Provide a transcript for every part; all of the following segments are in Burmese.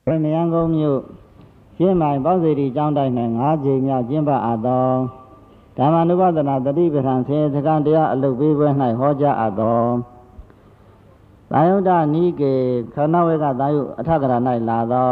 မယံကုန်းမြို့ရှင်းမိုင်ပေါ့စီတီကျောင်းတိုင်းနဲ့9ကြိမ်မြောက်ကျင်းပအပ်သောဓမ္မနုပဒနာတတိပဋ္ဌာန်ဆင်းရဲစခန်းတရားအလုပ်ပေးပွဲ၌ဟောကြားအပ်သောသာယုဒ္ဓနိကေခဏဝေကသာယုအထကရာ၌လာသော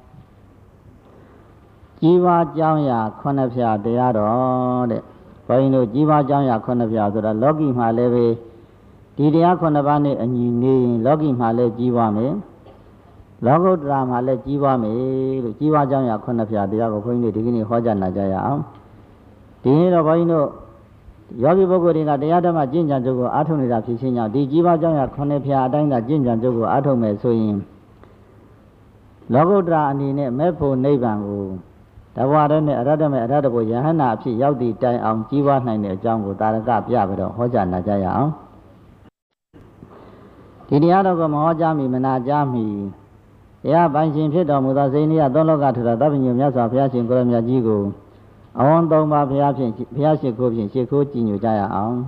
ကြီးပွားကြောင်းရာခုနှစ်ဖြာတရားတော်တဲ့ဘုန်းကြီးတို့ကြီးပွားကြောင်းရာခုနှစ်ဖြာဆိုတာလောကီမှာလည်းပဲဒီတရားခုနှစ်ပါးနဲ့အညီနေရင်လောကီမှာလည်းကြီးပွားမယ်လောကုတ္တရာမှာလည်းကြီးပွားမယ်လို့ကြီးပွားကြောင်းရာခုနှစ်ဖြာတရားကိုဘုန်းကြီးတို့ဒီကနေ့ဟောကြားနာကြရအောင်ဒီနေ့တော့ဘုန်းကြီးတို့ယောဂီပုဂ္ဂိုလ်တွေကတရားဓမ္မကျင့်ကြံကြုတ်ကိုအားထုတ်နေတာဖြစ်ခြင်းကြောင့်ဒီကြီးပွားကြောင်းရာခုနှစ်ဖြာအတိုင်းသာကျင့်ကြံကြုတ်ကိုအားထုတ်မယ်ဆိုရင်လောကုတ္တရာအနေနဲ့မဲ့ဖို့နိဗ္ဗာန်ကိုတဘဝတည်းနဲ့အရဟတမေအရဟတဘုယဟနာအဖြစ်ရောက်သည့်တိုင်အောင်ကြီးပွားနိုင်တဲ့အကြောင်းကိုတာရကပြပြီးတော့ဟောကြားနာကြရအောင်ဒီတရားတော်ကိုမဟောကြားမီမနာကြားမီတရားပိုင်ရှင်ဖြစ်တော်မူသောစိန်နိယသုံးလောကထူသောသဗ္ဗညုမြတ်စွာဘုရားရှင်ကိုရမြတ်ကြီးကိုအဝန်းသုံးပါးဘုရားဖြင့်ဘုရားရှိခိုးဖြင့်ရှိခိုးကြည်ညိုကြရအောင်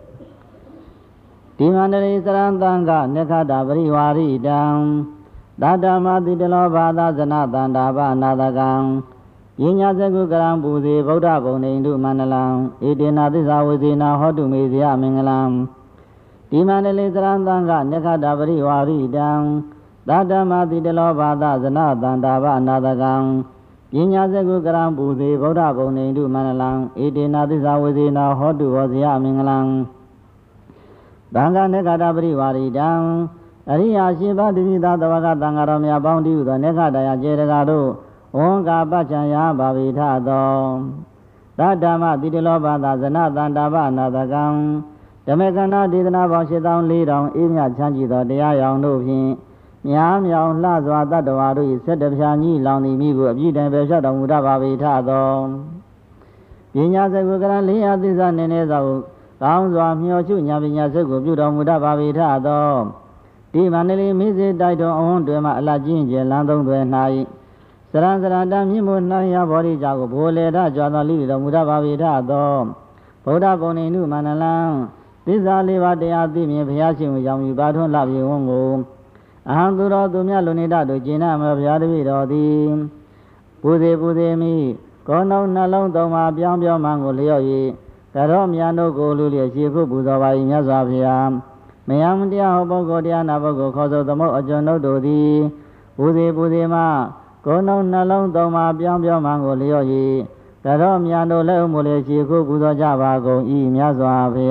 ဒီမန္တလေးစရံသံဃနေခတာပရိဝါရိတံသတ္တမတိတလောဘာသာဇနတန္တာပအနာတကံပညာစကုကရံပူဇေဗုဒ္ဓဘုံနေတုမန္တလံဧတေနာသစ္စာဝေဇေနာဟောတုမေဇယမင်္ဂလံဒီမန္တလေးစရံသံဃနေခတာပရိဝါရိတံသတ္တမတိတလောဘာသာဇနတန္တာပအနာတကံပညာစကုကရံပူဇေဗုဒ္ဓဘုံနေတုမန္တလံဧတေနာသစ္စာဝေဇေနာဟောတုဝေဇယမင်္ဂလံသံဃနေခတာပရိဝါရိတံအရိယာရှင်ဘတိပိသသဝကသံဃာတော်များပေါင်းတည်းဟူသောနေခတာယကျေတကာတို့ဝံကာပัจฉံယဘာဝိထသောသတ္တမတိတလောဘာသာဇနတန္တာပအနာတကံဓမ္မကန္နာဒေသနာပေါင်း8400အေးမြချမ်းကြည်သောတရားရောင်တို့ဖြင့်မြားမြောင်လှစွာတတ္တဝါတို့၏ဆက်တဖြာကြီးလောင်သည်မိကိုအပြည့်တိုင်ပဲဖြတ်တော်မူတတ်ပါ၏ထသောပညာစကုကရလေးရာသစ္စာနေနေသောကောင်းစွာမျှော်ချွညာပညာစကုပြုတော်မူတတ်ပါ၏ထသောဒီမန္တလေးမိစေတိုက်တော်အဝန်းတွင်မှအလတ်ကြီးကျယ်လမ်းသုံးတွင်၌စရံစရတမြင့်မို့နှံရဘောရိကြောကိုဘိုးလေထကြွားသောလိတော်မူတတ်ပါ၏ထသောဗုဒ္ဓဘုံနေနုမန္တလံသစ္စာလေးပါးတရားသိမြင်ဘုရားရှင်ကိုရောင်ယူပါထွန်းလှပြေဝန်းကိုအဟံသူတော်သူမြတ်လူနေတတို့ကျင့်နာမဘုရားတပည့်တော်သည်ပူဇေမိကောနှုံနှလုံးသုံးပါပြောင်းပြောင်းမှန်ကိုလျော့၍ကရောမြတ်တို့ကိုလူလျက်ရှိခုပူဇော်ပါ၏မြတ်စွာဘုရားမယံတရားဟောပုဂ္ဂိုလ်တရားနာပုဂ္ဂိုလ်ခေါ်ဆိုသမုတ်အကျွန်ုပ်တို့သည်ပူဇေမှကိုယ်နှုံနှလုံးသုံးပါပြောင်းပြောင်းမှန်ကိုလျော့၍ကရောမြတ်တို့လည်းဥမှုလေးရှိခုပူဇော်ကြပါကုန်၏မြတ်စွာဘု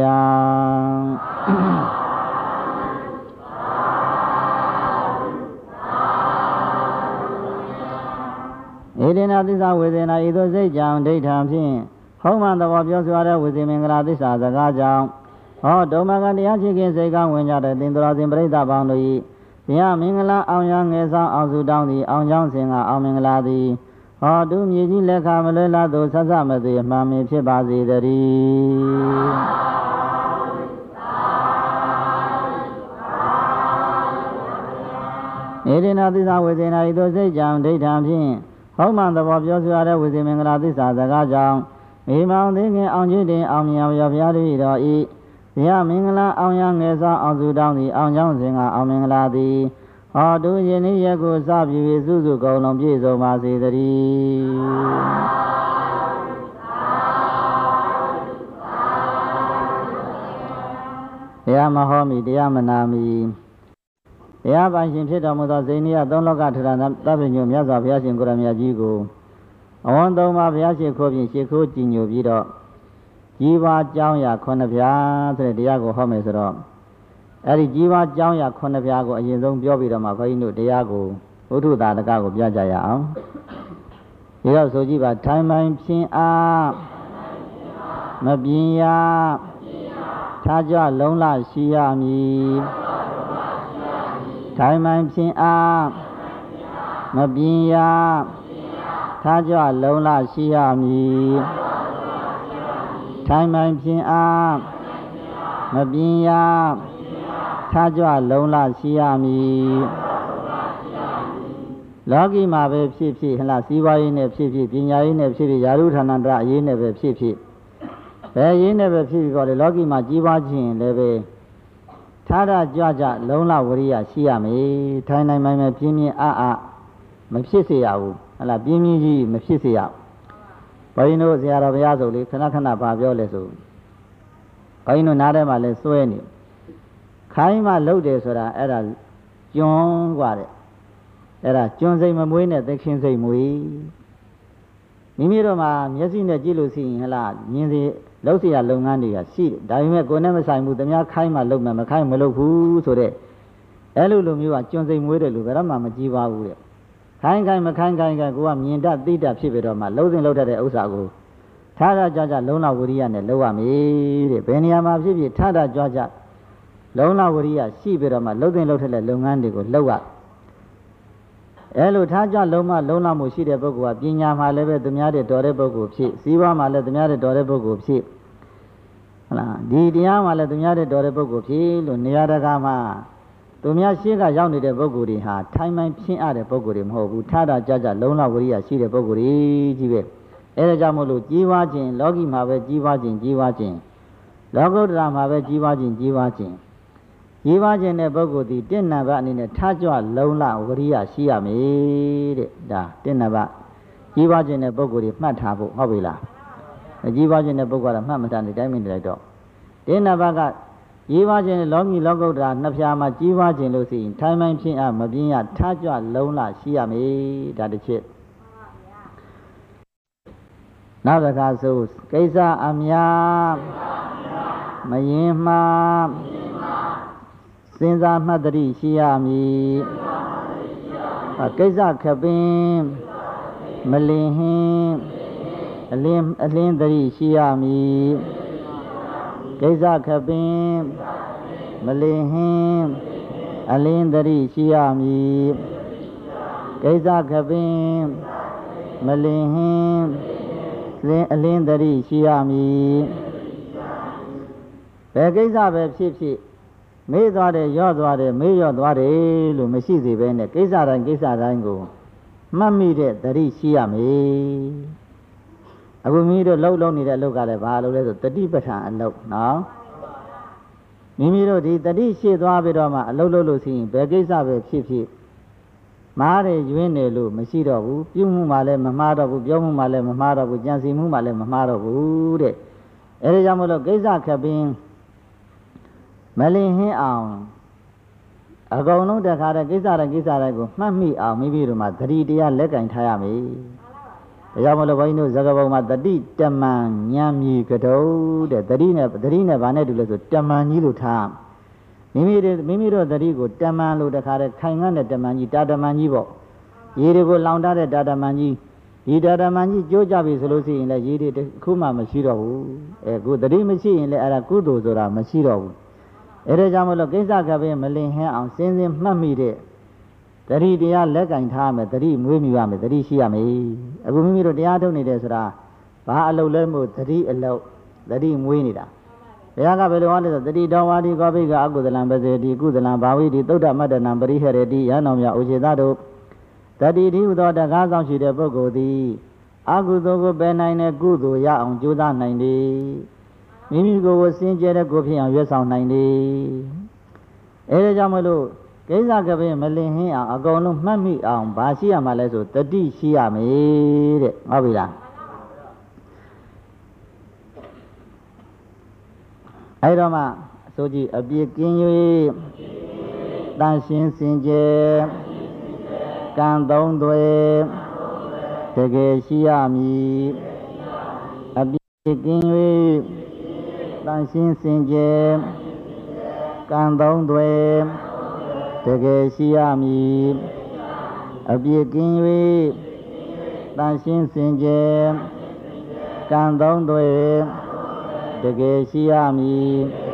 ရားဧတေနာသစ္စာဝေဇေနာဤသို့စိတ်ကြောင့်ဒိဋ္ဌံဖြင့်ဟုံးမှန်သောပြောဆိုရတဲ့ဝေဇေမင်္ဂလာသစ္စာစကားကြောင့်ဟောဒုမကတရားရှိခင်စိတ်ကဝင်ကြတဲ့သင်္တော်စဉ်ပရိသတ်ပေါင်းတို့၏ဘုရားမင်္ဂလာအောင်ရငယ်ဆောင်အောင်စုတောင်းသည်အောင်ကြောင်းစဉ်ကအောင်မင်္ဂလာသည်ဟောတုမြေကြီးလက်ခမလွဲလာသို့ဆက်စမသိမှန်မင်ဖြစ်ပါစေတည်းဧတေနာသစ္စာဝေဇေနာဤသို့စိတ်ကြောင့်ဒိဋ္ဌံဖြင့်ဟုံးမှန်သောပြောဆိုရတဲ့ဝေဇေမင်္ဂလာသစ္စာစကားကြောင့်မိမောင်သိခင်အောင်ကျွတင်အောင်မြင်ဘုရားတပည့်တော်ဤဘုရားမင်္ဂလာအောင်ရငယ်ဆောင်အောင်စုတောင်းသည်အောင်ကြောင်းစဉ်ကအောင်မင်္ဂလာသည်ဟောတုယနေ့ရက်ကိုစပြု၍စုစုကုန်လုံးပြည့်စုံပါစေတည်းတရားမဟောမီတရားမနာမီတရားပိုင်ရှင်ဖြစ်တော်မူသောဇိနိယသုံးလောကထရဏသဗ္ဗညုမြတ်စွာဘုရားရှင်ကိုရမြတ်ကြီးကိုအဝန်းသုံးပါးဘုရားရှိခိုးဖြင့်ရှိခိုးကြည်ညိုပြီးတော့ကြီးပွားကြောင်းရာခုနှစ်ဖြာဆိုတဲ့တရားကိုဟောမယ်ဆိုတော့အဲ့ဒီကြီးပွားကြောင်းရာခုနှစ်ဖြာကိုအရင်ဆုံးပြောပြီးတော့မှခွန်ကြီးတို့တရားကိုဝိထုသာတကကိုပြကြရအောင်ဒီတော့ဆိုကြည့်ပါထိုင်မှန်ဖြင်းအားမပြင်းရထားကြလုံးလရှိရမည်ထိုင်မှန်ဖြင်းအားမပြင်းရထားကြလုံးလရှိရမည်ထိုင်မှန်ဖြင်းအားမပြင်းရထားကြလုံးလရှိရမည်လောကီမှာပဲဖြစ်ဖြစ်ဟလားစီးပွားရေးနဲ့ဖြစ်ဖြစ်ပညာရေးနဲ့ဖြစ်ဖြစ်ယာရုဌာနတရအရေးနဲ့ပဲဖြစ်ဖြစ်ဘယ်ရေးနဲ့ပဲဖြစ်ဖြစ်ပေါ့လေလောကီမှာကြီးပွားခြင်းလည်းပဲထားကြကြလုံးလဝရိယရှိရမယ်ထိုင်နိုင်မှန်ပြင်းပြင်းအားမဖြစ်စေရဘူးဟလာပြင်းပြင်းကြီးမဖြစ်စေရဘုန်းကြီးတို့ဆရာတော်ဘုရားဆိုလေခဏခဏပါပြောလဲဆိုဘုန်းကြီးတို့နားထဲမှာလဲစွဲနေခိုင်းမှလှုပ်တယ်ဆိုတာအဲ့ဒါကျွန်းกว่าတဲ့အဲ့ဒါကျွန်းစိတ်မမွေးနဲ့သခင်စိတ်မွေးမိမိတို့မှာမျက်စိနဲ့ကြည့်လို့ရှိရင်ဟလားမြင်စေလှုပ်เสียလုပ်ငန်းတွေကရှိတယ်ဒါပေမဲ့ကိုယ်နဲ့မဆိုင်ဘူးတမ ्या ခိုင်းမှလှုပ်မယ်မခိုင်းမလှုပ်ဘူးဆိုတဲ့အဲ့လိုမျိုးကကျွန်းစိတ်မွေးတယ်လို့ဘယ်တော့မှမကြည့်ပါဘူးတဲ့ခိုင်းမခိုင်းကိုကမြင်တတ်သိတတ်ဖြစ်ပြီးတော့မှလှုပ်စဉ်လှုပ်တတ်တဲ့ဥစ္စာကိုထားတာကြလုံးလဝရိယနဲ့လှုပ်ရမယ်တဲ့ဘယ်နေရာမှာဖြစ်ဖြစ်ထားတာကြွားကြလုံးလဝရိယရှိပြီးတော့မှလှုပ်စဉ်လှုပ်ထက်တဲ့လုပ်ငန်းတွေကိုလှုပ်ရအဲ့လိုထားကြလုံးလမှုရှိတဲ့ပုဂ္ဂိုလ်ကပညာမှာလည်းပဲသူများတဲ့တော်တဲ့ပုဂ္ဂိုလ်ဖြစ်စည်းဝါးမှာလည်းသူများတဲ့တော်တဲ့ပုဂ္ဂိုလ်ဖြစ်ဟုတ်လားဒီတရားမှာလည်းသူများတဲ့တော်တဲ့ပုဂ္ဂိုလ်ဖြစ်လို့နေရာတကာမှာသူများရှင်းကရောက်နေတဲ့ပုဂ္ဂိုလ်တွေဟာထိုင်မှန်ဖြစ်အပ်တဲ့ပုဂ္ဂိုလ်တွေမဟုတ်ဘူးထားတာကြလုံးလဝရိယရှိတဲ့ပုဂ္ဂိုလ်တွေကြီးပဲအဲဒါကြောင့်မို့လို့ကြီးဝါခြင်းလောကီမှာပဲကြီးဝါခြင်းလောကုတ္တရာမှာပဲကြီးဝါခြင်းတဲ့ပုဂ္ဂိုလ်ဒီတင့်နံပါတ်အနေနဲ့ထားကြလုံးလဝရိယရှိရမယ်တဲ့ဒါတင့်နံပါတ်ကြီးဝါခြင်းတဲ့ပုဂ္ဂိုလ်တွေမှတ်ထားဖို့ဟုတ်ပြီလားကြီးဝါခြင်းတဲ့ပုဂ္ဂိုလ်ကမှတ်မထားတဲ့တိုင်းမင်းလိုက်တော့တင့်နံပါတ်ကကြီးဝါခြင်းလောကီလောကုတ္တရာနှစ်ဖြာမှာကြီးဝါခြင်းလို့ရှိရင်ထိုင်မှန်ဖြစ်အပ်မပြင်းရထားကြလုံးလရှိရမယ်ဒါတစ်ချက်နောက်တစ်ခါဆိုကိစ္စအများမရင်မှားစဉ်းစားမှတ်တရရှိရမည်ကိစ္စခပင်မလင်ဟင်းအလင်းတရရှိရမည်ကိစ္စခပင်မလင်ဟင်းအလင်းတရရှိရမည်ကိစ္စခပင်မလင်ဟင်းအလင်းတရရှိရမည်ဘယ်ကိစ္စပဲဖြစ်မေ့သွားတယ်ရော့သွားတယ်မေ့ရော့သွားတယ်လို့မရှိစေဘဲနဲ့ကိစ္စတိုင်းကိုမှတ်မိတဲ့တတိရှိရမယ်အခုမိတို့လှုပ်နေတဲ့အလုပ်ကလည်းဘာလို့လဲဆိုတတိပဋ္ဌာန်အလုပ်နော်မိမိတို့ဒီတတိရှိသွားပြီးတော့မှအလုပ်လုပ်လို့ရှိရင်ဘယ်ကိစ္စပဲဖြစ်မားတယ်ယွင်းတယ်လို့မရှိတော့ဘူးပြုမှုမှလည်းမမှားတော့ဘူးပြောမှုမှလည်းမမှားတော့ဘူးကြံစီမှုမှလည်းမမှားတော့ဘူးတဲ့အဲဒါကြောင့်မလို့ကိစ္စခပ်ပင်မလင်ဟင်းအောင်အကုန်လုံးတခါတည်းကိစ္စတိုင်းကိုမှတ်မိအောင်မိမိတို့မှာသတိတရားလက်ကင်ထားရမယ်။ဒါကြောင့်မလို့ဘုန်းကြီးတို့ဇဂဘုံမှာတတိတမန်ဉာဏ်မြည်ကတုတဲ့သတိနဲ့ဘာနဲ့တူလဲဆိုတမန်ကြီးလို့ထားမိမိတို့သတိကိုတမန်လို့တခါတည်းခိုင်ငတ်တဲ့တမန်ကြီးတာတမန်ကြီးပေါ့ရေတွေကိုလောင်ထားတဲ့တာတမန်ကြီးဒီတာတမန်ကြီးကြိုးကြပြီဆိုလို့ရှိရင်လည်းရေတွေတစ်ခုမှမရှိတော့ဘူးအခုသတိမရှိရင်လည်းအဲ့ဒါကုသိုလ်ဆိုတာမရှိတော့ဘူးအဲဒါကြောင့်မလို့ကိစ္စကပဲမလင်ဟင်းအောင်စဉ်မှတ်မိတဲ့တတိတရားလက်ကင်ထားမယ်တတိမွေးမြူရမယ်တတိရှိရမယ်အခုမိမိတို့တရားထုတ်နေတယ်ဆိုတာဘာအလုပ်လဲမို့တတိအလုပ်တတိမွေးနေတာဘုရားကဘယ်လိုဟောလဲဆိုတတိတော်ဝါဒီကောပိကအကုသလံပစေတိကုသလံဘာဝိတိသုဒ္ဓမတ္တနံပရိဟရတိယန္တော်မြတ်ဥစေသတို့တတိတိဟူသောတကားဆောင်ရှိတဲ့ပုဂ္ဂိုလ်သည်အကုသိုလ်ကိုပယ်နိုင်တဲ့ကုသိုလ်ရအောင်ကြိုးစားနိုင်တယ်မိမိကိုယ်စင်ကြယ်တဲ့ကိုဖြစ်အောင်ရွတ်ဆောင်နိုင်တယ်အဲဒါကြောင့်မလို့ကိစ္စကပင်မလင်ဟင်းအောင်အကုန်လုံးမှတ်မိအောင်ဘာရှိရမှာလဲဆိုတတိရှိရမယ်တဲ့ဟုတ်ပြီလားအဲတော့မှအစိုးကြည့်အပြစ်ကင်း၍တန်ရှင်းစင်ကြယ်ကံသုံးသွဲတကယ်ရှိရမည်အပြစ်ကင်း၍တန်ရှင်းစင်ကြယ်ကံသုံးသွဲတကယ်ရှိရမည်အပြစ်ကင်း၍တန်ရှင်းစင်ကြယ်ကံသုံးသွဲတကယ်ရှိရမည်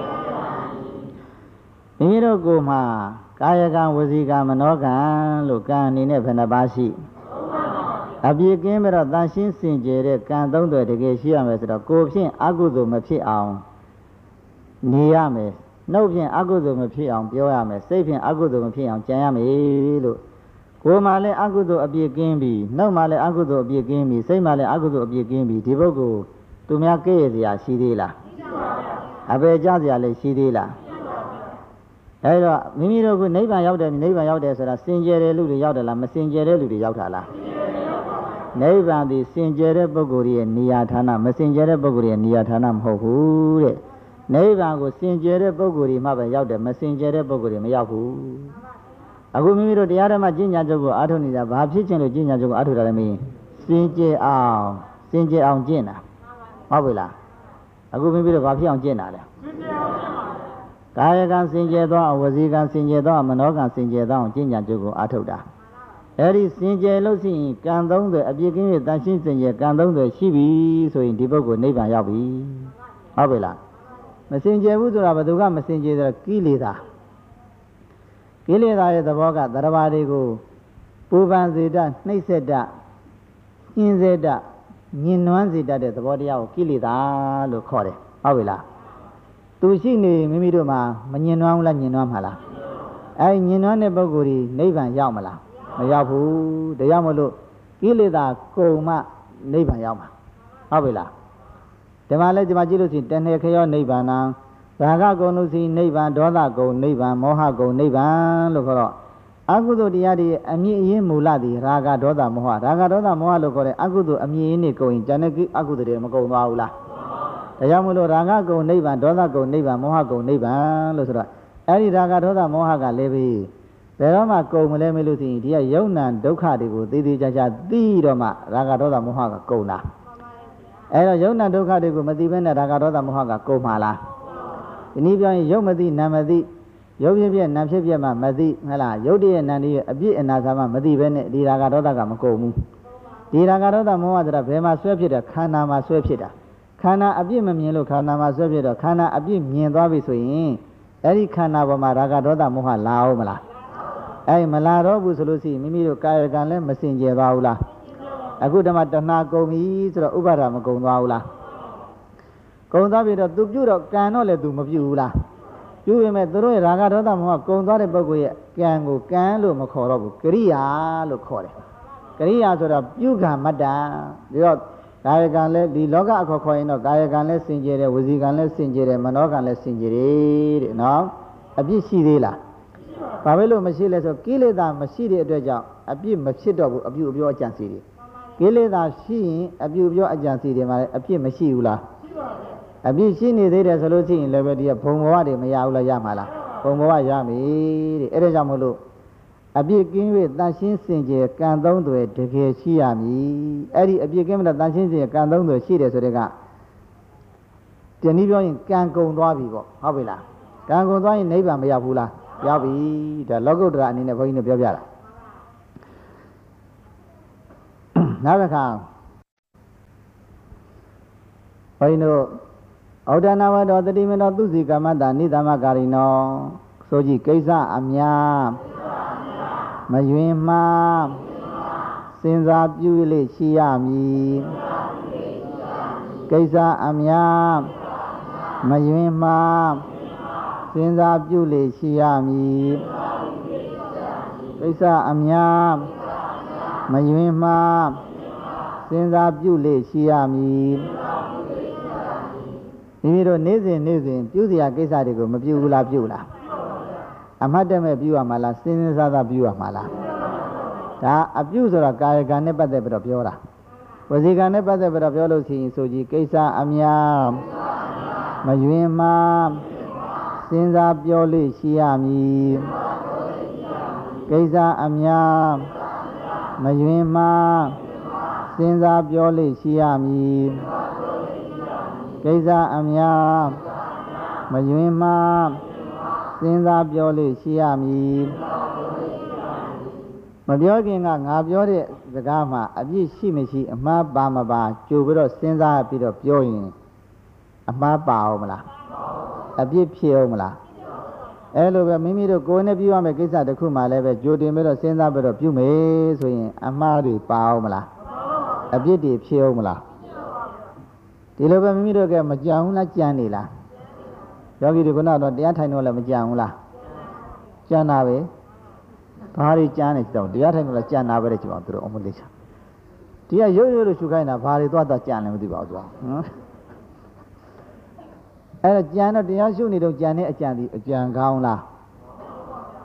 မိမိတို့ကိုယ်မှာကာယကံဝစီကံမနောကံလို့ကံအနေနဲ့ဘယ်နှပါးရှိအပြစ်ကင်းပြီးတော့တန်ရှင်းစင်ကြယ်တဲ့ကံသုံးသွဲတကယ်ရှိရမယ်ဆိုတော့ကိုယ်ဖြင့်အကုသိုလ်မဖြစ်အောင်နေရမယ်နှုတ်ဖြင့်အကုသိုလ်မဖြစ်အောင်ပြောရမယ်စိတ်ဖြင့်အကုသိုလ်မဖြစ်အောင်ကြံရမယ်လို့ကိုယ်မှလည်းအကုသိုလ်အပြစ်ကင်းပြီနှုတ်မှလည်းအကုသိုလ်အပြစ်ကင်းပြီစိတ်မှလည်းအကုသိုလ်အပြစ်ကင်းပြီဒီပုဂ္ဂိုလ်သူများကဲ့ရဲ့စရာရှိသေးလားအပေကြစရာလည်းရှိသေးလားအဲတော့မိမိတို့ကနိဗ္ဗာန်ရောက်တယ်နိဗ္ဗာန်ရောက်တယ်ဆိုတာစင်ကြယ်တဲ့လူတွေရောက်တယ်လားမစင်ကြယ်တဲ့လူတွေရောက်တာလားနိဗ္ဗာန်ဒီစင်ကြယ်တဲ့ပုဂ္ဂိုလ်ရဲ့နေရာဌာနမစင်ကြယ်တဲ့ပုဂ္ဂိုလ်ရဲ့နေရာဌာနမဟုတ်ဘူးတဲ့နိဗ္ဗာန်ကိုစင်ကြယ်တဲ့ပုဂ္ဂိုလ်တွေမှပဲရောက်တယ်မစင်ကြယ်တဲ့ပုဂ္ဂိုလ်တွေမရောက်ဘူးအခုမိမိတို့တရားဓမ္မကျင့်ကြံကြုတ်ကိုအားထုတ်နေတာဘာဖြစ်ခြင်းလို့ကျင့်ကြံကြုတ်ကိုအားထုတ်တာလဲမင်းစင်ကြယ်အောင်ကျင့်တာဟုတ်ပြီလားအခုမိမိတို့ဘာဖြစ်အောင်ကျင့်တာလဲကာယကံစင်ကြယ်သောဝစီကံစင်ကြယ်သောမနောကံစင်ကြယ်သောကျင့်ကြံကြုတ်ကိုအားထုတ်တာအဲ့ဒီစင်ကြယ်လို့ရှိရင်ကံသုံးတွေအပြည့်ကင်း၍တန်ရှင်းစင်ကြယ်ကံသုံးတွေရှိပြီဆိုရင်ဒီပုဂ္ဂိုလ်နိဗ္ဗာန်ရောက်ပြီဟုတ်ပြီလားမစင်ကြယ်ဘူးဆိုတာဘယ်သူကမစင်ကြယ်ဆိုတော့ကိလေသာရဲ့သဘောကသရဝါတွေကိုပူပန်စေတတ်နှိမ့်ဆက်တတ်ညှင်းစေတတ်ညင်နွမ်းစေတတ်တဲ့သဘောတရားကိုကိလေသာလို့ခေါ်တယ်ဟုတ်ပြီလားသူရှိနေမိမိတို့မှာမညင်နွမ်းဘူးလားညင်နွမ်းမှာလားအဲဒီညင်နွမ်းတဲ့ပုဂ္ဂိုလ်ကြီးနိဗ္ဗာန်ရောက်မလားမရောက်ဘူးဒါကြောင့်မလို့ကိလေသာကုန်မှနိဗ္ဗာန်ရောက်မှာဟုတ်ပြီလားဒီမှာလည်းဒီမှာကြည့်လို့ရှိရင်တဏှေခရောနိဗ္ဗာန်ရာဂကုံလို့ရှိရင်နိဗ္ဗာန်ဒေါသကုံနိဗ္ဗာန်မောဟကုံနိဗ္ဗာန်လို့ခေါ်တော့အကုသိုလ်တရားတွေအမြင့်အရင်မူလသည်ရာဂဒေါသမောဟရာဂဒေါသမောဟလို့ခေါ်တဲ့အကုသိုလ်အမြင့်အရင်နေကုန်ရင်ဉာဏ်နဲ့အကုသိုလ်တွေမကုန်သွားဘူးလားဒါကြောင့်မလို့ရာဂကုံနိဗ္ဗာန်ဒေါသကုံနိဗ္ဗာန်မောဟကုံနိဗ္ဗာန်လို့ဆိုတော့အဲဒီရာဂဒေါသမောဟကလည်းပဲဘယ်တော့မှကုန်မလဲမလို့ရှိရင်ဒီကယုံနာဒုက္ခတွေကိုသိသိချာချာသိတော့မှရာဂဒေါသမောဟကကုန်တာအဲတော့ယုံနာဒုက္ခတွေကိုမသိဘဲနဲ့ရာဂဒေါသမောဟကကုန်မှာလားဒီနည်းပြောရင်ယုတ်မသိနာမသိယုတ်ဖြစ်ဖြစ်နာဖြစ်ဖြစ်မှမသိဟဲ့လားယုတ်တည်းရဲ့နာတည်းရဲ့အပြည့်အနာသာမှမသိဘဲနဲ့ဒီရာဂဒေါသကမကုန်ဘူးဒီရာဂဒေါသမောဟဆိုတာဘယ်မှာဆွဲဖြစ်တာခန္ဓာမှာဆွဲဖြစ်တာခန္ဓာအပြည့်မမြင်လို့ခန္ဓာမှာဆွဲဖြစ်တော့ခန္ဓာအပြည့်မြင်သွားပြီဆိုရင်အဲ့ဒီခန္ဓာပေါ်မှာရာဂဒေါသမောဟလာအောင်မလားအဲ့မလာတော့ဘူးဆိုလို့ရှိရင်မိမိတို့ကာယကံလည်းမစင်ကြယ်သွားဘူးလားအခုတည်းမှာတဏှာကုန်ပြီဆိုတော့ဥပါဒာမကုန်သွားဘူးလားကုန်သွားပြီတော့သူပြုတော့ကံတော့လည်းသူမပြုဘူးလားပြုပေမဲ့သူတို့ရဲ့ရာဂဒေါသမောဟကုန်သွားတဲ့ပုဂ္ဂိုလ်ရဲ့ကံကိုကံလို့မခေါ်တော့ဘူးကရိယာလို့ခေါ်တယ်ကရိယာဆိုတော့ပြုကံမတ္တပြီးတော့ကာယကံလည်းဒီလောကအခေါ်ခေါ်ရင်တော့ကာယကံလည်းစင်ကြယ်တယ်ဝစီကံလည်းစင်ကြယ်တယ်မနောကံလည်းစင်ကြယ်တယ်တဲ့နော်အပြစ်ရှိသေးလားဘာပဲလို့မရှိလဲဆိုကိလေသာမရှိတဲ့အတွက်ကြောင့်အပြစ်မဖြစ်တော့ဘူးအပြုအပြောအကြံစီတွေကိလေသာရှိရင်အပြုအပြောအကြံစီတွေမှာလည်းအပြစ်မရှိဘူးလားအပြစ်ရှိနေသေးတယ်ဆိုလို့ရှိရင်လည်းပဲဒီကဘုံဘဝတွေမရဘူးလားရမှာလားဘုံဘဝရပြီတဲ့အဲ့ဒါကြောင့်မို့လို့အပြစ်ကင်း၍တန်ရှင်းစင်ကြယ်ကံသုံးတွေတကယ်ရှိရမည်အဲ့ဒီအပြစ်ကင်းမတဲ့တန်ရှင်းစင်ကြယ်ကံသုံးတွေရှိတယ်ဆိုတဲ့ကတနည်းပြောရင်ကံကုန်သွားပြီပေါ့ဟုတ်ပြီလားကံကုန်သွားရင်နိဗ္ဗာန်မရောက်ဘူးလားရောက်ပြီဒါလောကုတ္တရာအနေနဲ့ဘုန်းကြီးတို့ပြောပြတာနောက်တစ်ခါဘုန်းကြီးတို့ဩဒနာဝတောတတိမနောသူစီကမ္မတာနိသမကာရိနောဆိုကြည့်ကိစ္စအများမယွင်မှားစဉ်းစားပြုလေရှိရမည်ကိစ္စအများမယွင်မှားစဉ်းစားပြုလေရှိရမည်ကိစ္စအများမယွင်မှားစဉ်းစားပြုလေရှိရမည်မိမိတို့နေ့စဉ်ပြုစရာကိစ္စတွေကိုမပြုဘူးလားပြုလားအမှတ်တမဲ့ပြုရမှာလားစဉ်းစဉ်းစားစားပြုရမှာလားဒါအပြုဆိုတာကာယကံနဲ့ပတ်သက်ပြီးတော့ပြောတာဝစီကံနဲ့ပတ်သက်ပြီးတော့ပြောလို့ရှိရင်ဆိုကြည့်ကိစ္စအများမယွင်မှားစဉ်းစားပြောလို့ရှိရမည်ကိစ္စအများမယွင်မှားစဉ်းစားပြောလို့ရှိရမည်ကိစ္စအများမယွင်မှားစဉ်းစားပြောလို့ရှိရမည်မပြောခင်ကငါပြောတဲ့စကားမှာအပြစ်ရှိမရှိအမှားပါမပါကြိုပြီးတော့စဉ်းစားပြီးတော့ပြောရင်အမှားပါအောင်မလားအပြစ်ဖြစ်အောင်မလားအဲ့လိုပဲမိမိတို့ကိုယ်နဲ့ပြုရမယ့်ကိစ္စတစ်ခုမှလည်းပဲကြိုတင်ပြီးတော့စဉ်းစားပြီးတော့ပြုမယ်ဆိုရင်အမှားတွေပါအောင်မလားအပြစ်တွေဖြစ်အောင်မလားဒီလိုပဲမိမိတို့ကမကြံဘူးလားကြံနေလားယောဂီတွေကကတော့တရားထိုင်တော့လည်းမကြံဘူးလားကြံတာပဲဘာတွေကြံနေကြတော့တရားထိုင်တော့လည်းကြံတာပဲတဲ့ကျွန်တော်တို့အမလေးချာဒီကရုပ်ရုပ်လို့ရှုခိုင်းတာဘာတွေသွားကြံလည်းမသိပါဘူးဆိုတော့အဲ့တော့ကြံတော့တရားရှုနေတော့ကြံတဲ့အကြံဒီအကြံကောင်းလား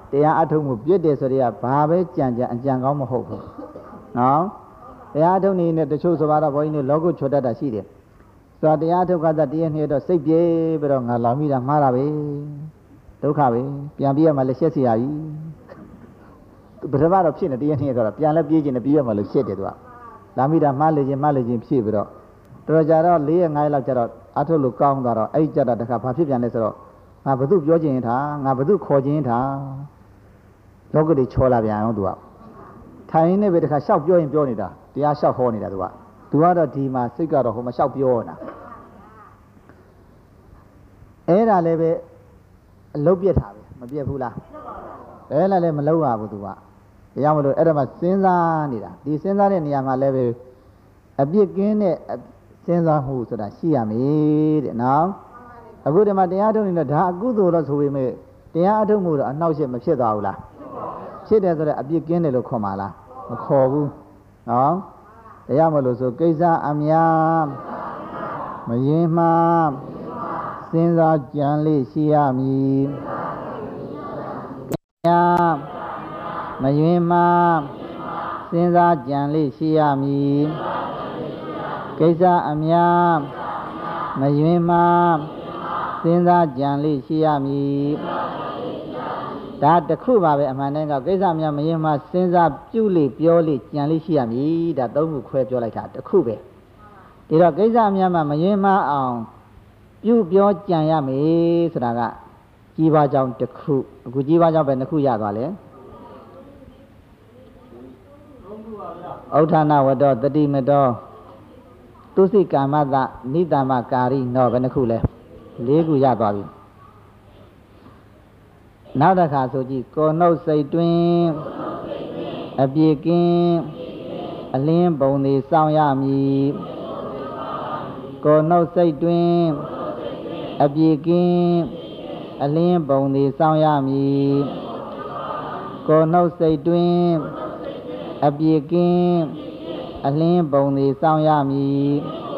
တရားအထုတ်မှုပြည့်တယ်ဆိုတော့ဘာပဲကြံကြံအကြံကောင်းမဟုတ်ဘူးနော်တရားအထုတ်နေတဲ့တချို့ဆိုတော့ဘုန်းကြီးတို့လောကုချွတ်တတ်တာရှိတယ်ဆိုတော့တရားအထုတ်ကတည်းကနေ့တော့စိတ်ပြေပြီးတော့ငါလောင်မိတာမှားတာပဲဒုက္ခပဲပြန်ပြေးရမှလည်းရှက်เสียရပြီပထမတော့ဖြစ်နေတရားနေ့ကတော့ပြန်လည်းပြေးခြင်းနဲ့ပြေးရမှလို့ရှက်တယ်သူကလာမိတာမှားလေခြင်းဖြစ်ပြီးတော့တော်ကြတော့4ရက်5ရက်လောက်ကျတော့အထုတ်လို့ကောင်းသွားတော့အဲ့ကြတော့တခါဘာဖြစ်ပြန်လဲဆိုတော့ငါဘသူပြောခြင်းထားငါဘသူခေါ်ခြင်းထားလောကတွေချောလာပြန်အောင်သူကထိုင်နေပဲတခါရှောက်ပြောရင်ပြောနေတာတရားရှောက်ဟောနေတာသူကတော့ဒီမှာစိတ်ကတော့ဟိုမှာရှောက်ပြောနေတာအဲ့ဒါလည်းပဲအလုတ်ပြက်တာပဲမပြက်ဘူးလားအဲ့ဒါလည်းမလုံးရဘူးသူကတရားမလို့အဲ့ဒါမှစဉ်းစားနေတာဒီစဉ်းစားတဲ့နေရာမှာလည်းပဲအပြစ်ကင်းတဲ့စဉ်းစားမှုဆိုတာရှိရမယ်တဲ့နော်အခုဒီမှာတရားထုတ်နေတော့ဒါအကုသိုလ်တော့ဆိုပေမဲ့တရားအထုတ်မှုတော့အနှောက်အယှက်မဖြစ်သွားဘူးလားဖြစ်တယ်ဆိုတော့အပြစ်ကင်းတယ်လို့ခေါ်မှာလားမခေါ်ဘူးနော်တရားမလို့ဆိုကိစ္စအများမရင်မှားစဉ်းစားကြံလေးရှိရမည်တရားမရင်မှားစဉ်းစားကြံလေးရှိရမည်ကိစ္စအများမရင်မှားစဉ်းစားကြံလေးရှိရမည်ဒါတခုပါပဲအမှန်တည်းကကိစ္စများမရင်မှစဉ်းစားပြုလေပြောလေကြံလေးရှိရမည်ဒါသုံးခုခွဲပြောလိုက်တာတခုပဲဒီတော့ကိစ္စများမှမရင်မှအောင်ပြုပြောကြံရမယ်ဆိုတာကကြီးပွားကြောင်းတခုအခုကြီးပွားကြောင်းပဲနှစ်ခုရသွားလေဥဋ္ဌာဏဝတ္တတတိမတောသူစိကာမတနိတမကာရိနောဘယ်နှခုလဲ၄ခုရသွားပြီနောက်တစ်ခါဆိုကြည့်ကိုယ်နှုတ်စိတ်တွင်အပြည့်ကင်းအလင်းပုံသည်စောင့်ရမည်ကိုယ်နှုတ်စိတ်တွင်အပြည့်ကင်းအလင်းပုံသည်စောင့်ရမည်ကိုယ်နှုတ်စိတ်တွင်အပြည့်ကင်းအလင်းပုံသည်စောင့်ရမည်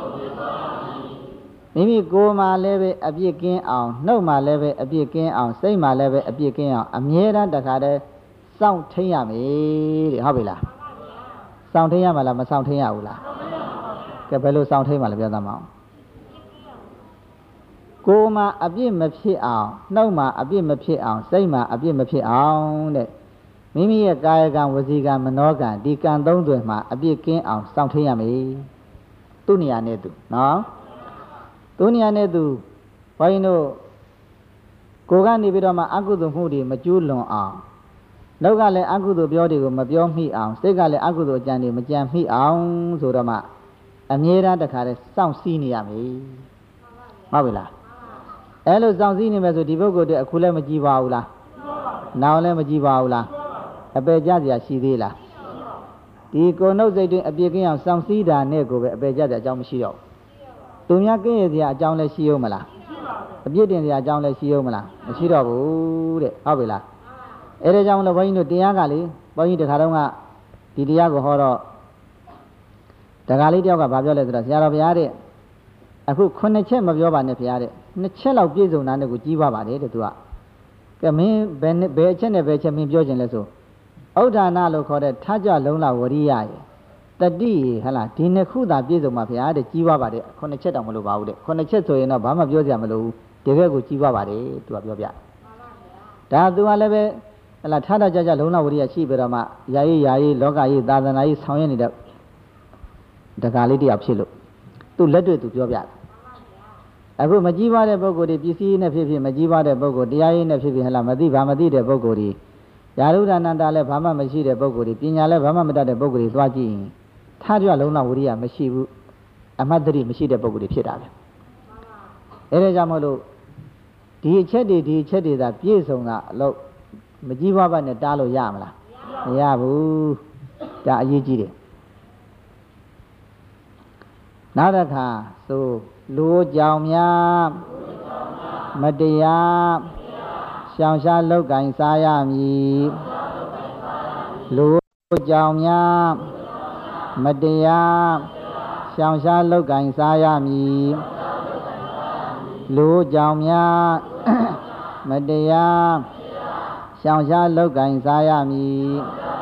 မိမိကိုယ်မှာလည်းပဲအပြစ်ကင်းအောင်နှုတ်မှာလည်းပဲအပြစ်ကင်းအောင်စိတ်မှာလည်းပဲအပြစ်ကင်းအောင်အမြဲတမ်းတခါတည်းစောင့်ထိန်ရမယ်တဲ့ဟုတ်ပြီလားစောင့်ထိန်ရမှာလားမစောင့်ထိန်ရဘူးလားကဲဘယ်လိုစောင့်ထိန်မှာလဲပြောသားမအောင်ကိုယ်မှာအပြစ်မဖြစ်အောင်နှုတ်မှာအပြစ်မဖြစ်အောင်စိတ်မှာအပြစ်မဖြစ်အောင်တဲ့မိမိရဲ့ကာယကံဝစီကံမနောကံဒီကံသုံးသွယ်မှာအပြစ်ကင်းအောင်စောင့်ထိန်ရမယ်သူ့နေရာနဲ့သူနော်သူနေရာနဲ့သူဘုန်းကြီးတို့ကိုယ်ကနေပြီးတော့မှအကုသိုလ်မှုတွေမကျူးလွန်အောင်နှုတ်ကလည်းအကုသိုလ်ပြောတွေကိုမပြောမိအောင်စိတ်ကလည်းအကုသိုလ်အကြံတွေမကြံမိအောင်ဆိုတော့မှအမြဲတမ်းတခါတည်းစောင့်စည်းနေရမယ်ဟုတ်ပြီလားအဲ့လိုစောင့်စည်းနေမယ်ဆိုဒီပုဂ္ဂိုလ်တွေအခုလည်းမကြည့်ပါဘူးလားနောက်လည်းမကြည့်ပါဘူးလားအပေကြစရာရှိသေးလားဒီကိုယ်နှုတ်စိတ်တွင်အပြည့်ကင်းအောင်စောင့်စည်းတာနဲ့ကိုပဲအပေကြစရာအကြောင်းမရှိတော့သူများကင်းရစရာအကြောင်းလည်းရှိဦးမလားအပြစ်တင်စရာအကြောင်းလည်းရှိဦးမလားမရှိတော့ဘူးတဲ့ဟုတ်ပြီလားအဲဒါကြောင့်လို့ဘုန်းကြီးတို့တရားကလေဘုန်းကြီးတခါတော့ကဒီတရားကိုဟောတော့တခါလေးတယောက်ကဘာပြောလဲဆိုတော့ဆရာတော်ဘုရားတဲ့အခု9ချက်မပြောပါနဲ့ဘုရားတဲ့2ချက်လောက်ပြည့်စုံတာနဲ့ကိုကြီးပါပါတယ်တဲ့သူကကဲမင်းဘယ်အချက်နဲ့ဘယ်ချက်မင်းပြောခြင်းလဲဆိုဥဒ္ဒါနလို့ခေါ်တဲ့ထားကြလုံးလာဝရိယရဲ့တတိဟလားဒီနှစ်ခုသာပြည့်စုံပါဗျာတဲ့ကြီးပါပါတယ်9ချက်တောင်မလို့ပါဘူးတဲ့9ချက်ဆိုရင်တော့ဘာမှပြောစရာမလိုဘူးတကယ်ကိုကြီးပါပါတယ်သူကပြောပြဒါသူကလည်းပဲဟလားထားကြကြလုံးလာဝရိယရှိပြီးတော့မှယာယီလောကကြီးသာသနာကြီးဆောင်ရွက်နေတဲ့တကားလေးတယောက်ဖြစ်လို့သူလက်တွေ့သူပြောပြအခုမကြီးပါတဲ့ပုဂ္ဂိုလ်တွေပစ္စည်းနဲ့ဖြစ်ဖြစ်မကြီးပါတဲ့ပုဂ္ဂိုလ်တရားရင်းနဲ့ဖြစ်ဖြစ်ဟလားမသိတဲ့ပုဂ္ဂိုလ်တွေယာရုဒ္ဒနာတလည်းဘာမှမရှိတဲ့ပုဂ္ဂိုလ်တွေပညာလည်းဘာမှမတတ်တဲ့ပုဂ္ဂိုလ်တွေသွားကြည့်ရင်ထားကြလုံးလောက်ဝိရိယမရှိဘူးအမှတ်တရမရှိတဲ့ပုဂ္ဂိုလ်တွေဖြစ်တာပဲအဲဒါကြောင့်မလို့ဒီအချက်တွေသာပြည့်စုံတာအလို့မကြီးပွားပါနဲ့တားလို့ရမလားမရဘူးဒါအရေးကြီးတယ်နောက်တစ်ခါဆိုလူကြောင်များမတရားရှောင်ရှားလောက်ကင်စားရမည်လူကြောင်များမတရားရှောင်ရှားလောက်ကင်စားရမည်လူကြောင်များမတရားရှောင်ရှားလောက်ကင်စားရမည်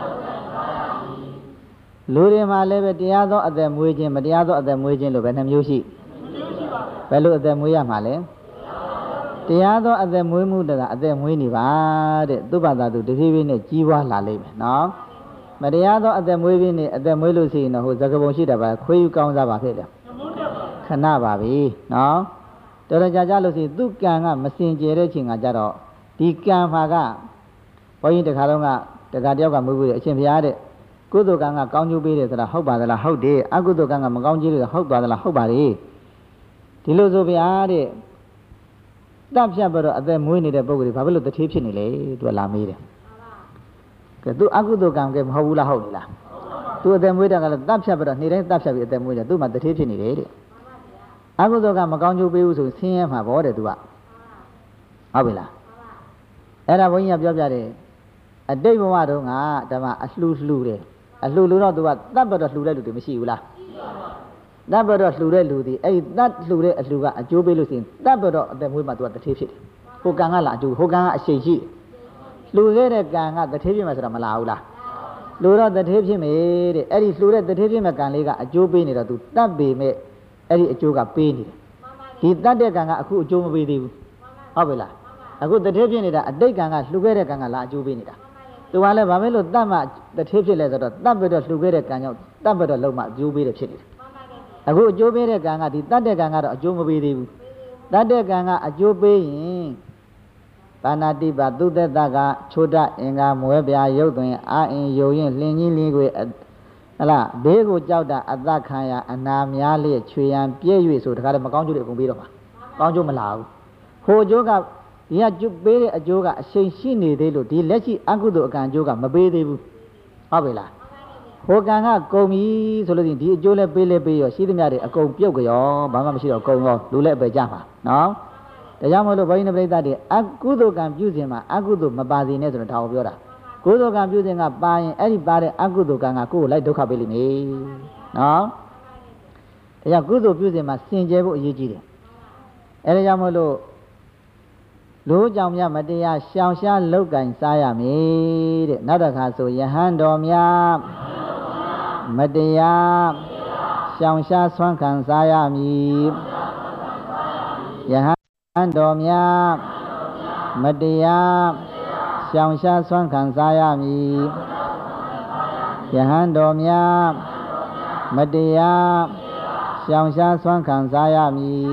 လူတွေမှာလည်းပဲတရားသောအသက်မွေးခြင်းမတရားသောအသက်မွေးခြင်းလို့ပဲနှမျိုးရှိဘယ်လိုအသက်မွေးရမှာလဲတရားသောအသက်မွေးမှုတကအသက်မွေးနေပါတဲ့သူ့ဘာသာသူတဖြည်းဖြည်းနဲ့ကြီးပွားလာလိမ့်မယ်နော်မတရားသောအသက်မွေးပြီးနေအသက်မွေးလို့ရှိရင်တော့ဟိုသကပုံရှိတာပါခွေးယူကောင်းစားပါဖြစ်တယ်ခဏပါပြီနော်တော်တော်ကြာလို့ရှိရင်သူ့ကံကမစင်ကြယ်တဲ့ချိန်ကကြတော့ဒီကံမှာကဘုန်းကြီးတခါတော့ကတခါတယောက်ကမွေးဘူးတဲ့အရှင်ဘုရားတဲ့ကုသိုလ်ကံကကောင်းကျိုးပေးတယ်ဆိုတာဟုတ်ပါသလားဟုတ်တယ်အကုသိုလ်ကံကမကောင်းကျိုးလို့ဟုတ်ပါသလားဟုတ်ပါလေဒီလိုဆိုဗျာတဲ့တပ်ဖြတ်ပြီးတော့အသက်မွေးနေတဲ့ပုဂ္ဂိုလ်တွေဘာဖြစ်လို့တထေးဖြစ်နေလဲသူကလာမေးတယ်ကဲသူအကုသိုလ်ကံကမဟုတ်ဘူးလားဟုတ်နေလားသူအသက်မွေးတာကလည်းတပ်ဖြတ်ပြီးတော့နေ့တိုင်းတပ်ဖြတ်ပြီးအသက်မွေးတယ်သူ့မှာတထေးဖြစ်နေတယ်တဲ့အကုသိုလ်ကမကောင်းကျိုးပေးဘူးဆိုဆင်းရဲမှာဗောတဲ့သူကဟုတ်ပြီလားအဲ့ဒါဘုန်းကြီးကပြောပြတယ်အတိတ်ဘဝတုန်းကဓမ္မအလှလှတယ်အလှလှတော့သူကတတ်ပြီးတော့လှတဲ့လူတွေမရှိဘူးလားတတ်ပြီးတော့လှတဲ့လူတွေအဲ့ဒီတတ်လှတဲ့အလှကအကျိုးပေးလို့ရှိရင်တတ်ပြီးတော့အသက်မွေးမှသူကတထေးဖြစ်တယ်ဟိုကံကလာအကျိုးဟိုကံကအရှိန်ရှိလှခဲ့တဲ့ကံကတထေးဖြစ်မှဆိုတာမလာဘူးလားလှတော့တထေးဖြစ်မယ်တဲ့အဲ့ဒီလှတဲ့တထေးဖြစ်မဲ့ကံလေးကအကျိုးပေးနေတော့သူတတ်ပေမဲ့အဲ့ဒီအကျိုးကပေးနေတယ်ဒီတတ်တဲ့ကံကအခုအကျိုးမပေးသေးဘူးဟုတ်ပြီလားအခုတထေးဖြစ်နေတာအတိတ်ကံကလှခဲ့တဲ့ကံကလာအကျိုးပေးနေတာသူကလည်းဘာဖြစ်လို့တတ်မှတထေးဖြစ်လဲဆိုတော့တတ်ပြီးတော့လှခဲ့တဲ့ကံကြောင့်တတ်ပြီးတော့လုံးမှအကျိုးပေးတယ်ဖြစ်နေတယ်အခုအကျိုးပေးတဲ့ကံကဒီတတ်တဲ့ကံကတော့အကျိုးမပေးသေးဘူးတတ်တဲ့ကံကအကျိုးပေးရင်ပါဏာတိပါသူသက်တကချိုးတအင်္ဂါမွဲပြာရုပ်သွင်းအာအင်ယုံရင်လင်းကြီးလင်းကိုဟလားဘေးကိုကြောက်တာအသက်ခံရအနာများလျက်ချွေရန်ပြည့်၍ဆိုတခါတည်းမကောင်းကျိုးတွေအကုန်ပေးတော့မှာကောင်းကျိုးမလာဘူးဟိုအကျိုးကဒီကကျုပ်ပေးတဲ့အကျိုးကအရှိန်ရှိနေသေးလို့ဒီလက်ရှိအကုသိုလ်အကံအကျိုးကမပေးသေးဘူးဟုတ်ပြီလားဟိုကံကကုန်ပြီဆိုလို့ရှိရင်ဒီအကျိုးလည်းပေးလည်းပေးရောရှိသမျှတွေအကုန်ပြုတ်ကြောဘာမှမရှိတော့ကုန်ရောလူလည်းအပဲကြမှာနော်ဒါကြောင့်မို့လို့ဘုန်းကြီးနဲ့ပြိဿတွေအကုသိုလ်ကံပြုစဉ်မှာအကုသိုလ်မပါစေနဲ့ဆိုတော့ဒါကိုပြောတာကုသိုလ်ကံပြုစဉ်ကပါရင်အဲ့ဒီပါတဲ့အကုသိုလ်ကံကကိုယ်ကိုလိုက်ဒုက္ခပေးလိမ့်မယ်နော်ဒါကြောင့်ကုသိုလ်ပြုစဉ်မှာစင်ကြယ်ဖို့အရေးကြီးတယ်အဲ့ဒါကြောင့်မို့လို့လူကြောင့်များမတရားရှောင်ရှားလောက်ကင်စားရမည်တဲ့နောက်တစ်ခါဆိုယဟန်တော်များမတရားရှောင်ရှားဆွမ်းခံစားရမည်ယဟန်တော်များမတရားရှောင်ရှားဆွမ်းခံစားရမည်ယဟန်တော်များမတရားရှောင်ရှားဆွမ်းခံစားရမည်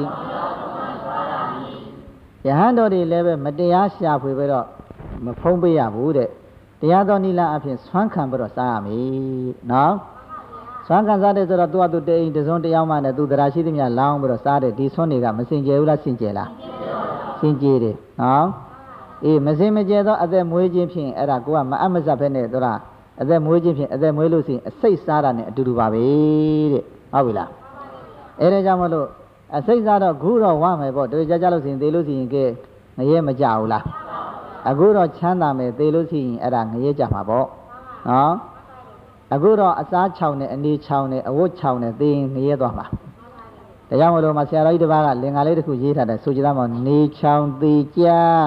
ယဟန်တော်တွေလည်းပဲမတရားရှာဖွေပြီးတော့မဖုံးပေးရဘူးတဲ့တရားတော်နိလအဖြစ်ဆွမ်းခံပြီးတော့စားရမယ်နော်ဆွမ်းခံစားတဲ့ဆိုတော့သူကသူတအိမ်တစုံတယောက်မှနဲ့သူတရားရှိသမျှလောင်းပြီးတော့စားတဲ့ဒီဆွမ်းတွေကမစင်ကြယ်ဘူးလားစင်ကြယ်လားစင်ကြယ်တယ်နော်အေးမစင်မကြယ်တော့အသက်မွေးခြင်းဖြင့်အဲ့ဒါကိုကမအပ်မစပ်ဖက်နဲ့တို့လားအသက်မွေးခြင်းဖြင့်အသက်မွေးလို့ရှိရင်အစိတ်စားတာနဲ့အတူတူပါပဲတဲ့ဟုတ်ပြီလားအဲ့ဒါကြောင့်မလို့အစိတ်စားတော့ခုတော့ဝမယ်ပေါ့တို့ကြလို့ရှိရင်သေလို့ရှိရင်ကဲငရဲမကြဘူးလားအခုတော့ချမ်းသာမယ်သေလို့ရှိရင်အဲ့ဒါငရဲကြမှာပေါ့နော်အခုတော့အစားချောင်းနဲ့အနေချောင်းနဲ့အဝတ်ချောင်းနဲ့သေရင်ငရဲသွားမှာဒါကြောင့်မလို့ဆရာတော်ကြီးတစ်ပါးကလင်္ကာလေးတစ်ခုရေးထားတယ်ဆိုကြသားမနေချောင်းသေကြ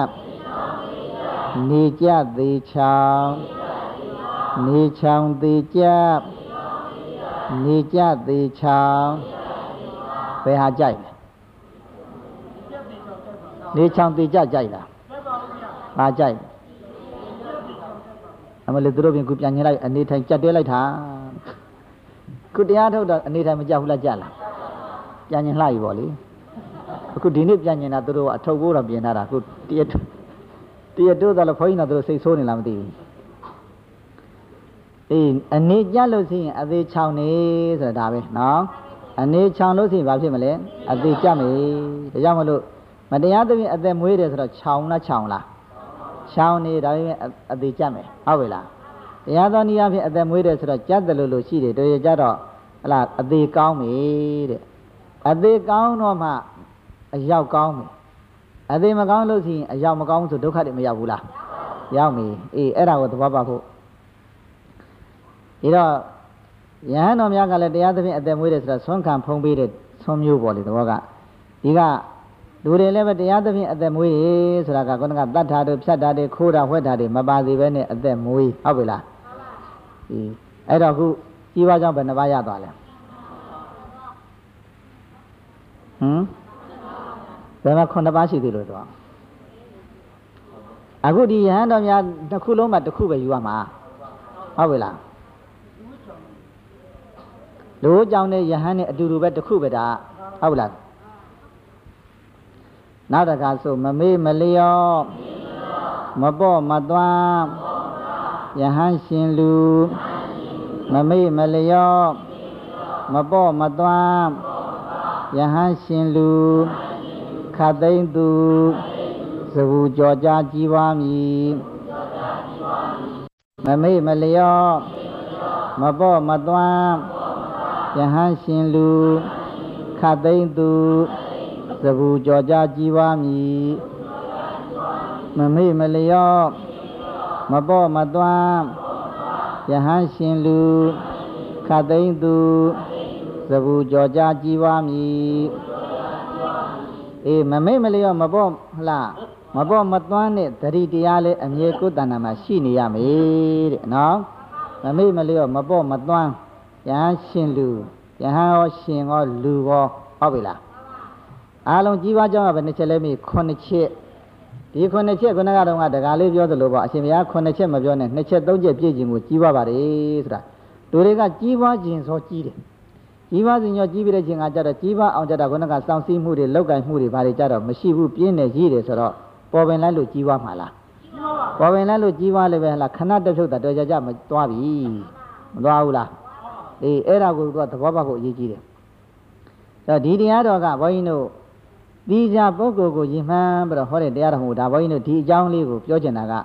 နေကြသေချောင်းနေချောင်းသေကြနေကြသေချောင်းဘယ်ဟာကြိုက်လဲနေချောင်းသေကြကြိုက်လားဘာကြိုက်အမလေးသူတို့ပြင်ခုပြန်ညင်လိုက်အနေထိုင်ကြက်တွဲလိုက်တာခုတရားထုတ်တော့အနေထိုင်မကြဘူးလားကြက်လားပြန်ညင်လှပြီပေါ့လေအခုဒီနေ့ပြန်ညင်တာသူတို့ကအထုပ်ဖို့တော့ပြင်ထားတာခုတရက်တို့တော့ခွင်းတော့သူတို့စိတ်ဆိုးနေလားမသိဘူးအေးအနေကြလို့ရှိရင်အသေးချောင်းနေဆိုတာဒါပဲနော်အနေချောင်းလို့ရှိရင်ဘာဖြစ်မလဲအသေးကြမယ်ဒါကြောင့်မလို့မတရားသဖြင့်အသက်မွေးတယ်ဆိုတော့ချောင်းလားချောင်းလားချောင်းနေဒါပေမဲ့အသေးကြမယ်ဟုတ်ပြီလားတရားတော်နည်းအားဖြင့်အသက်မွေးတယ်ဆိုတော့ကြက်တယ်လို့ရှိတယ်တို့ရကြတော့ဟလားအသေးကောင်းပြီတဲ့အသေးကောင်းတော့မှအရောက်ကောင်းပြီအသေးမကောင်းလို့ရှိရင်အရောက်မကောင်းဆိုဒုက္ခတွေမရောက်ဘူးလားရောက်ပြီအေးအဲ့ဒါကိုသဘောပေါက်ဖို့ဒီတော့ယဟန်တော်များကလည်းတရားသဖြင့်အသက်မွေးတယ်ဆိုတော့ဆွမ်းခံဖုံးပေးတဲ့ဆွမ်းမျိုးပေါ့လေသဘောကဒီကလူတွေလည်းပဲတရားသဖြင့်အသက်မွေးဆိုတာကခုနကတတ်တာတို့ဖြတ်တာတွေခိုးတာဝှက်တာတွေမပါသေးပဲနဲ့အသက်မွေးဟုတ်ပြီလားအဲ့တော့ခုကြီးပွားကြောင့်ဘယ်နှပါးရသွားလဲဘယ်မှာ9ပါးရှိသေးလို့တော့အခုဒီယဟန်တော်များတစ်ခုလုံးမှာတစ်ခုပဲယူရမှာဟုတ်ပြီလားလူကြောင့်နဲ့ယဟန်နဲ့အတူတူပဲတစ်ခုပဲဒါဟုတ်လားနောက်တစ်ခါဆိုမမေ့မလျော့မပေါ့မသွမ်းယဟန်ရှင်လူမမေ့မလျော့မပေါ့မသွမ်းယဟန်ရှင်လူခတ်သိမ့်သူစဘူကြောကြကြီးပွားမည်မမေ့မလျော့မပေါ့မသွမ်းယဟန်ရှင်လူခတ်သိမ့်သူစဘူကြောကြကြီးပွားမည်မမေ့မလျော့မပေါ့မသွမ်းယဟန်ရှင်လူခတ်သိမ့်သူစဘူကြောကြကြီးပွားမည်အေးမမေ့မလျော့မပေါ့လားမပေါ့မသွမ်းနဲ့တတိတရားလေးအမြဲကိုယ်တဏ္ဍာမှာရှိနေရမယ်တဲ့နော်မမေ့မလျော့မပေါ့မသွမ်းယဟန်ရှင်လူယဟန်ရောရှင်ရောလူရောဟုတ်ပြီလားအားလုံးကြီးပွားကြောင်းကဘယ်နှချက်လဲမိ9ချက်ဒီ9ချက်ခုနကတော့တကားလေးပြောသလိုပေါ့အရှင်ဘုရား9ချက်မပြောနဲ့2ချက်3ချက်ပြည့်ခြင်းကိုကြီးပွားပါတယ်ဆိုတာလူတွေကကြီးပွားခြင်းဆိုကြီးတယ်ကြီးပွားစဉ်ရောကြီးပြီးတဲ့ခြင်းကကြတော့ကြီးပွားအောင်ကြတာခုနကစောင့်စည်းမှုတွေလောက်ကင်မှုတွေဘာတွေကြတော့မရှိဘူးပြင်းနေကြီးတယ်ဆိုတော့ပေါ်ပင်လိုက်လို့ကြီးပွားမှာလားပေါ်ပင်လိုက်လို့ကြီးပွားလည်းပဲဟလားခဏတစ်ဖြုတ်တာတော်ကြကြမသွားပြီမသွားဘူးလားအေးအဲ့ဒါကိုသူကသဘောပေါက်ဖို့အရေးကြီးတယ်ဆိုတော့ဒီတရားတော်ကဘုန်းကြီးတို့ဒီကြပုဂ္ဂိုလ်ကိုယဉ်မှန်းပြီးတော့ဟောတဲ့တရားတော်ကိုဒါဘုန်းကြီးတို့ဒီအကြောင်းလေးကိုပြောချင်တာက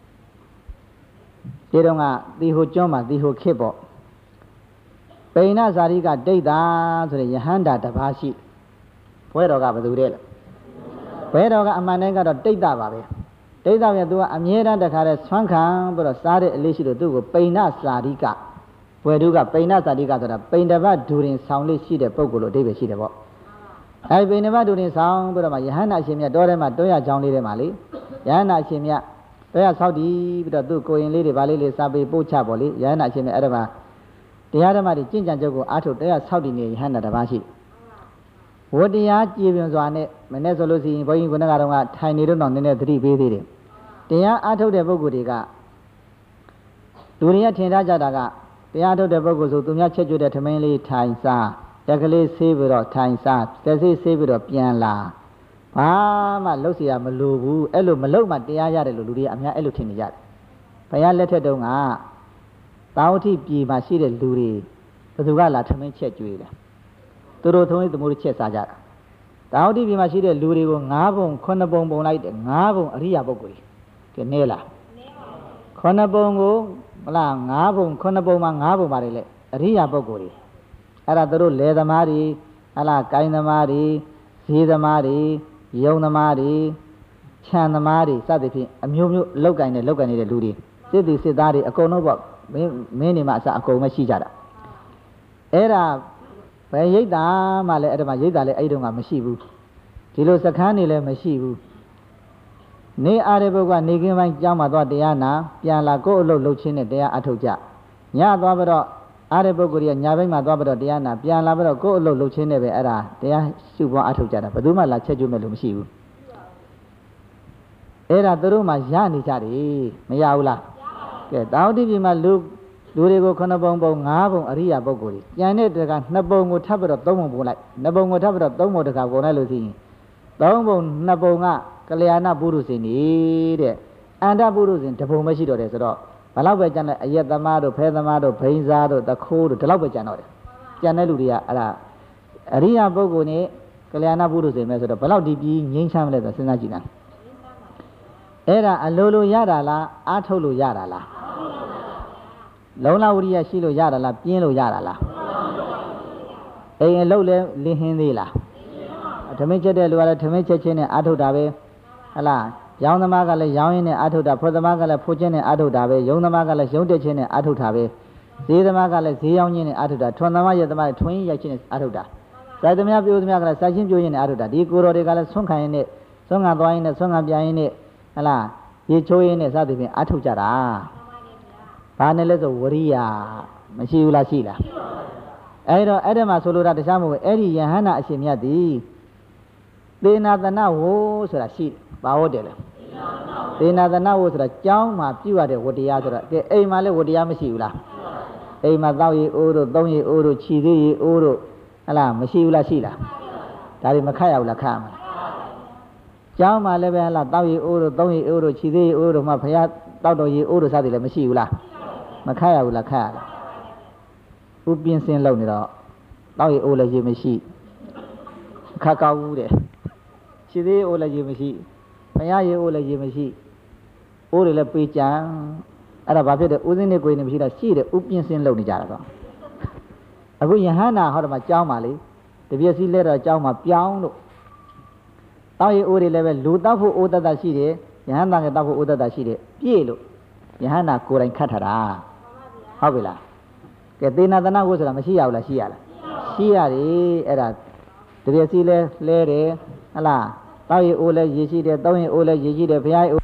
ဒီတော့ကသီဟိုကျွန်းမှာသီဟိုခေတ်ပေါ့ပိဏဇာတိကဒိဋ္ဌာဆိုတဲ့ယဟန္တာတစ်ပါးရှိဘွဲတော်ကဘယ်သူတဲ့လဲဘွဲတော်ကအမှန်တည်းကတော့ဒိဋ္ဌာပါပဲဒိဋ္ဌာပြန်သူကအမြဲတမ်းတခါတည်းဆွမ်းခံပြီးတော့စားတဲ့အလေးရှိလို့သူ့ကိုပိဏဇာတိကဘွဲသူကပိဏဇာတိကဆိုတာပိဏ္ဍဗဒူရင်ဆောင်လေးရှိတဲ့ပုဂ္ဂိုလ်လို့အဓိပ္ပာယ်ရှိတယ်ပေါ့အဲဒီပိဏ္ဍဗဒူရင်ဆောင်ပြီးတော့မှယဟန္တာအရှင်မြတ်တောထဲမှာတွဲရချောင်းလေးထဲမှာလေယဟန္တာအရှင်မြတ်တွဲရဆောက်တည်ပြီးတော့သူ့ကိုရင်လေးတွေဗာလေးလေးစားပေးပို့ချပေါ့လေယဟန္တာအရှင်မြတ်အဲ့ဒါမှာတရားဓမ္မတွေကျင့်ကြံကြုတ်ကိုအားထုတ်တရားဆောက်တည်နေယဟန္တာတစ်ပါးရှိဝတ္တရားကြည်ပြွန်စွာနဲ့မနေ့ဆိုလို့ရှိရင်ဘုန်းကြီးခုနကတော့ထိုင်နေတော့နည်းနည်းသတိပေးသေးတယ်တရားအားထုတ်တဲ့ပုဂ္ဂိုလ်တွေကလူတွေကထင်ထားကြတာကတရားထုတ်တဲ့ပုဂ္ဂိုလ်ဆိုသူများချက်ကျွတ်တဲ့ထမင်းလေးထိုင်စားတက်ကလေးဆေးပြီးတော့ထိုင်စားတက်ဆေးဆေးပြီးတော့ပြန်လာဘာမှလှုပ်เสียမလိုဘူးအဲ့လိုမလှုပ်မှတရားရတယ်လို့လူတွေကအများအဲ့လိုထင်နေကြတယ်ဘုရားလက်ထက်တုန်းကတာဝတိပြည်မှာရှိတဲ့လူတွေဘယ်သူကလာထမင်းချက်ကျွေးလဲသူတို့ထုံးလေးသမုဒ္ဒချက်စားကြတာတာဝတိပြည်မှာရှိတဲ့လူတွေကို9ပုံ9ပုံပုံလိုက်တယ်9ပုံအရိယာပုဂ္ဂိုလ်တွေနဲလား9ပုံကိုမလား9ပုံ9ပုံမှာ9ပုံပါတယ်လေအရိယာပုဂ္ဂိုလ်တွေအဲ့ဒါသူတို့လယ်သမားတွေဟလားကိုင်းသမားတွေဈေးသမားတွေယုံသမားတွေခြံသမားတွေစသဖြင့်အမျိုးမျိုးလောက်ကင်နေတဲ့လူတွေစစ်သူစစ်သားတွေအကုန်လုံးပေါ့မင်းနေမှာအစအကုန်မရှိကြတာအဲ့ဒါဘယ်ရိတ်တာမှလည်းအဲ့ဒါမှရိတ်တာလည်းအဲ့တုန်းကမရှိဘူးဒီလိုစခန်းနေလည်းမရှိဘူးနေအားတဲ့ဘုရားနေကင်းပိုင်းကြောင်းမှာသွားတရားနာပြန်လာကိုယ့်အလုပ်လုပ်ချင်းနဲ့တရားအထုတ်ကြညသွားပြီးတော့အားတဲ့ပုဂ္ဂိုလ်ကြီးကညာဘက်မှာသွားပြီးတော့တရားနာပြန်လာပြီးတော့ကိုယ့်အလုပ်လုပ်ချင်းနဲ့ပဲအဲ့ဒါတရားရှုပွားအထုတ်ကြတာဘယ်သူမှလာချက်ကျွတ်မဲ့လို့မရှိဘူးအဲ့ဒါသူတို့မှရနေကြတယ်မရဘူးလားကဲတာဝတိပြည်မှာလူတွေကို9ပုံပုံ9ပုံအရိယာပုဂ္ဂိုလ်ကြီးကျန်တဲ့တက2ပုံကိုထပ်ပြီးတော့3ပုံပုံလိုက်2ပုံကိုထပ်ပြီးတော့3ပုံတကပုံလိုက်လို့ရှိရင်3ပုံ2ပုံကကလျာဏပုရုဇဉ်တဲ့အန္တပုရုဇဉ်တပုံပဲရှိတော့တယ်ဆိုတော့ဘလောက်ပဲကျန်တဲ့အယက်သမားတို့ဖဲသမားတို့ဘိန်းစားတို့တခိုးတို့ဒီလောက်ပဲကျန်တော့တယ်ကျန်တဲ့လူတွေကအဲ့ဒါအရိယာပုဂ္ဂိုလ်နဲ့ကလျာဏပုရုဇဉ်ပဲဆိုတော့ဘလောက်ဒီပြီးငြိမ်းချမ်းမလဲဆိုစဉ်းစားကြည့်နာအဲ့ဒါအလိုလိုရတာလားအားထုတ်လို့ရတာလားလုံလဝရိယရှိလို့ရတာလားပြင်းလို့ရတာလားအိမ်အလုပ်လဲလင်းဟင်းသေးလားဓမင်းချက်တဲ့လူကလည်းဓမင်းချက်ချင်းနဲ့အားထုတ်တာပဲဟလားရောင်းသမားကလည်းရောင်းရင်းနဲ့အားထုတ်တာဖွသမားကလည်းဖွချင်းနဲ့အားထုတ်တာပဲယုံသမားကလည်းယုံတက်ချင်းနဲ့အားထုတ်တာပဲဈေးသမားကလည်းဈေးရောင်းချင်းနဲ့အားထုတ်တာထွန်သမားရက်သမားထွန်ရိုက်ချင်းနဲ့အားထုတ်တာစိုက်သမျှပြိုးသမျှကလည်းစိုက်ချင်းပြိုးရင်လည်းအထုတာဒီကိုတော်တွေကလည်းဆွန့်ခံရင်နဲ့ဆွန့်ခံသွားရင်နဲ့ဆွန့်ခံပြန်ရင်နဲ့ဟလားရေချိုးရင်နဲ့စသဖြင့်အထုကြတာဘာနဲ့လဲဆိုဝရိယမရှိဘူးလားရှိလားအဲ့တော့အဲ့ဒီမှာဆိုလိုတာတခြားမဟုတ်ဘူးအဲ့ဒီယဟန္တာအရှင်မြတ်သည်သေနာသနဝဆိုတာရှိဘာဟုတ်တယ်လဲသေနာသနဝဆိုတာကျောင်းမှာပြုရတဲ့ဝတ္တရားဆိုတော့ကဲအိမ်မှာလည်းဝတ္တရားမရှိဘူးလားအိမ်မှာတောက်ရီအိုးတို့သုံးရီအိုးတို့ခြီသေးရီအိုးတို့ဟလားမရှိဘူးလားရှိလားဒါတွေမခတ်ရဘူးလားခတ်ရမလားကျောင်းမှာလည်းပဲဟလားတောက်ရီအိုးတို့သုံးရီအိုးတို့ခြီသေးရီအိုးတို့မှဘုရားတောက်တော်ရီအိုးတို့စသည်လည်းမရှိဘူးလားမခတ်ရဘူးလားခတ်ရလားဥပြင်းစင်းလောက်နေတော့တောက်ရီအိုးလည်းရေမရှိခတ်ကောက်ဘူးတဲ့ခြီသေးရီအိုးလည်းရေမရှိဘုရားရီအိုးလည်းရေမရှိအိုးတွေလည်းပေးကြံအဲ့ဒါဘာဖြစ်တယ်ဥစဉ်နဲ့ကိုယ်နဲ့မရှိတာရှိတယ်ဥပြင်းစင်းလောက်နေကြတာတော့အခုယဟန္တာဟောတယ်မှာကြောင်းပါလေတပြည့်စည်းလဲတော့ကြောင်းမှာပြောင်းလို့တောက်ရီအိုးတွေလည်းပဲလူတောက်ဖို့အိုးတတ်တာရှိတယ်ယဟန္တာကတောက်ဖို့အိုးတတ်တာရှိတယ်ပြည့်လို့ယဟန္တာကိုယ်တိုင်ခတ်ထားတာဟုတ်ပြီလားကဲသေနာသနာဝုဆိုတာမရှိရဘူးလားရှိရလားရှိရတယ်အဲ့ဒါတပြည့်စည်းလဲလဲတယ်ဟလားတောက်ရီအိုးလည်းရေရှိတယ်သုံးရီအိုးလည်းရေရှိတယ်ဘုရားအိုး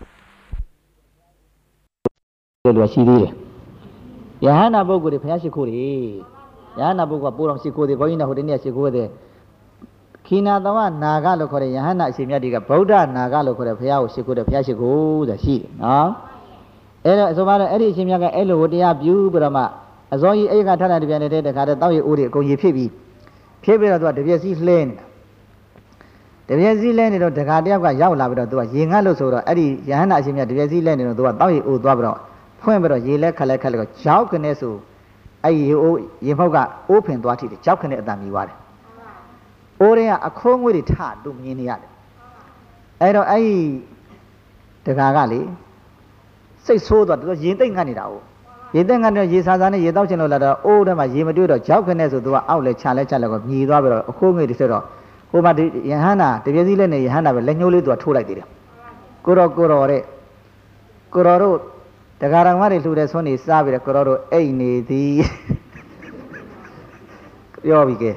လို့ရှိသေးတယ်ယဟန္တာပုဂ္ဂိုလ်တွေဘုရားရှိခိုးတယ်ယဟန္တာပုဂ္ဂိုလ်ကပိုးတော်ရှိခိုးတယ်ဘုန်းကြီးကဟိုတနေ့ရှိခိုးတယ်ခိနာတဝနာဂလို့ခေါ်တဲ့ယဟန္တာအရှင်မြတ်တွေကဗုဒ္ဓနာဂလို့ခေါ်တဲ့ဘုရားကိုရှိခိုးတယ်ဘုရားရှိခိုးဆိုတာရှိတယ်နော်အဲ့တော့အဆိုပါတော့အဲ့ဒီအရှင်မြတ်ကအဲ့လိုဝတရားပြုပြီးတော့မှအစောကြီးအဲ့ကထထတပြန်နေတဲ့တခါတည်းတောက်ရအိုးတွေအကုန်ရေဖြစ်ပြီးတော့သူကတပြည့်စည်းလှဲနေတာတပြည့်စည်းလဲနေတော့တခါတယောက်ကရောက်လာပြီးတော့သူကရေငတ်လို့ဆိုတော့အဲ့ဒီယဟန္တာအရှင်မြတ်တပြည့်စည်းလဲနေတော့သူကတောက်ရအိုးသွားပြီးတော့ဖွင့်ပြီးတော့ရေလဲခက်လဲကြောက်ကနေဆိုအဲ့ဒီရေဖောက်ကအိုးဖင်သွားထိတယ်ကြောက်ခနဲ့အတန်မြည်သွားတယ်အိုးတွေကအခုံးငွေတွေထတူမြင်နေရတယ်အဲ့တော့အဲ့ဒီတခါကလေစိတ်ဆိုးသွားသူကရေသိမ့်ငတ်နေတာဟုတ်ရေသိမ့်ငတ်တော့ရေစာစာနဲ့ရေတောက်ချင်လို့လာတော့အိုးထဲမှာရေမတွေ့တော့ကြောက်ခနဲ့ဆိုသူကအောက်လဲချလဲကိုမြည်သွားပြီးတော့အခုံးငွေတွေဆိုတော့ဟိုမှာဒီယဟန္တာတပြည့်စည်းလဲနေယဟန္တာပဲလက်ညှိုးလေးသူကထိုးလိုက်သေးတယ်ကိုတော်တဲ့ကိုတော်တို့တရားတော်မတွေလှူတဲ့ဆွမ်းနေစားပြီးတော့ကိုတော်တို့အိတ်နေသည်ပြောပြီကဲ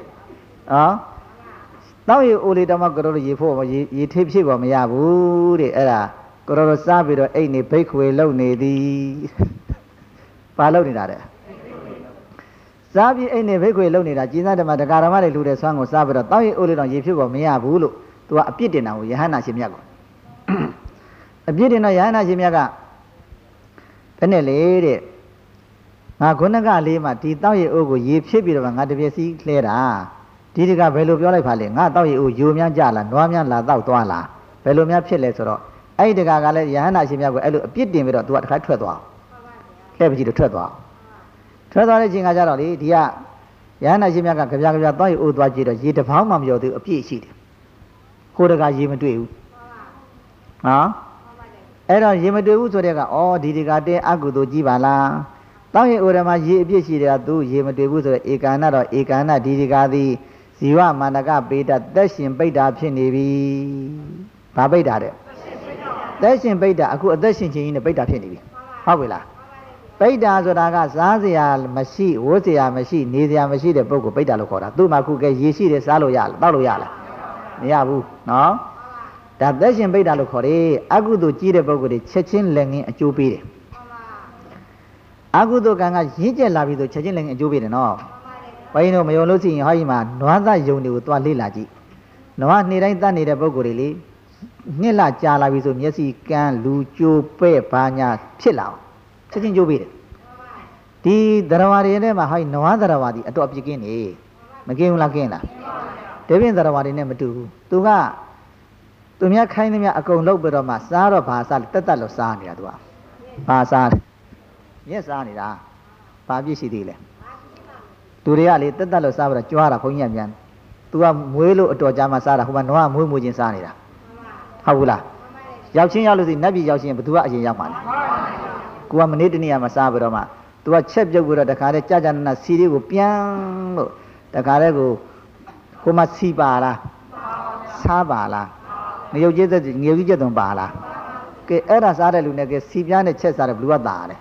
တောက်ရအိုလေးတောင်မှကိုတော်တို့ရေဖို့ရေထိပ်ဖြစ်ပေါ်မရဘူးတဲ့အဲ့ဒါကိုတော်တို့စားပြီးတော့အိတ်နေဘိတ်ခွေလုံနေသည်ဘာလုံနေတာတဲ့စားပြီးအိတ်နေဘိတ်ခွေလုံနေတာကြီးစားတယ်မှာတရားတော်မတွေလှူတဲ့ဆွမ်းကိုစားပြီးတော့တောက်ရအိုလေးတောင်ရေဖြစ်ပေါ်မရဘူးလို့သူကအပြစ်တင်တာကိုယဟန္တာရှင်မြတ်ကအပြစ်တင်တော့ယဟန္တာရှင်မြတ်ကဘယ်နဲ့လေတဲ့ငါခုနကလေးမှာဒီတောက်ရအိုးကိုရေဖြစ်ပြီးတော့ငါတပြည့်စီးလှဲတာဒီတကဘယ်လိုပြောလိုက်ပါလဲငါတောက်ရအိုးယိုများကြလားနွားများလာတောက်သွားလားဘယ်လိုများဖြစ်လဲဆိုတော့အဲ့ဒီတကကလည်းယဟန္တာရှင်မြတ်ကိုအဲ့လိုအပြစ်တင်ပြီးတော့သူကတခါထွက်သွားလှဲပကြီးတော့ထွက်သွားတဲ့အချိန်ကကြတော့လေဒီကယဟန္တာရှင်မြတ်ကကြပြတောက်ရအိုးသွားကြည့်တော့ရေတစ်ပေါင်းမှမပြောသေးဘူးအပြည့်ရှိတယ်ဟိုတကရေမတွေ့ဘူးနော်အဲ့တော့ရေမတွေ့ဘူးဆိုတဲ့ကဒီတကတဲ့အကုသိုလ်ကြီးပါလားတောင်းရင်ဥရမရေအပြည့်ရှိတယ်ကသူရေမတွေ့ဘူးဆိုတော့ဧကန္နတော့ဧကန္နဒီတကသည်ဇီဝမန္တကပေတသက်ရှင်ပိဋ္ဌာဖြစ်နေပြီဘာပိဋ္ဌာတဲ့သက်ရှင်ပိဋ္ဌာအခုအသက်ရှင်ခြင်းကြီးနဲ့ပိဋ္ဌာဖြစ်နေပြီဟုတ်ပြီလားပိဋ္ဌာဆိုတာကစားစရာမရှိဝတ်စရာမရှိနေစရာမရှိတဲ့ပုဂ္ဂိုလ်ပိဋ္ဌာလို့ခေါ်တာသူ့မှာခုကရေရှိတယ်စားလို့ရလားတောက်လို့ရလားမရဘူးနော်ဒါသက်ရှင်ပိဋ္ဌာလို့ခေါ်တယ်အကုသိုလ်ကြီးတဲ့ပုဂ္ဂိုလ်တွေချက်ချင်းလက်ငင်းအကျိုးပေးတယ်အကုသိုလ်ကံကရင့်ကျက်လာပြီဆိုချက်ချင်းလည်းအကျိုးပေးတယ်နော်ဘုန်းကြီးတို့မယုံလို့ရှိရင်ဟောဒီမှာနွားသားယုံတွေကိုသွားလေ့လာကြည့်နွားနေ့တိုင်းတတ်နေတဲ့ပုဂ္ဂိုလ်တွေလေနှစ်လကြာလာပြီဆိုမျက်စိကန်းလူကျိုးပဲ့ဘာညာဖြစ်လာအောင်ချက်ချင်းကျိုးပေးတယ်ဒီသရဝါတွေထဲမှာဟောဒီနွားသရဝါဒီအတော့အပြစ်ကင်းနေမကင်းဘူးလားကင်းလားတပည့်သရဝါတွေနဲ့မတူဘူးသူကသူများခိုင်းသမျှအကုန်လုပ်ပြီးတော့မှစားတော့ဘာစားတက်လို့စားနေတာသူကဘာစားမျက်စားနေတာဘာပြည့်ရှိသေးလဲသူတွေကလေတက်လို့စားပြီးတော့ကြွားတာခွန်ကြီးကမြန်သူကမွေးလို့အတော်ကြာမှစားတာဟိုမှာနွားမွေးချင်းစားနေတာဟုတ်ဘူးလားရောက်ချင်းရောက်လို့စီနတ်ပြည်ရောက်ချင်းဘသူကအရင်ရောက်မှာလဲကိုကမနေ့တနေ့ကမှစားပြီးတော့မှသူကချက်ပြုတ်ပြီးတော့တခါတည်းကြာနာစီလေးကိုပြန်လို့တခါတည်းကိုဟိုမှာစီပါလားစားပါလားငရုတ်ကြီးချက်သွန်ပါလားကဲအဲ့ဒါစားတဲ့လူနဲ့ကဲစီပြားနဲ့ချက်စားတယ်ဘလူကတာတယ်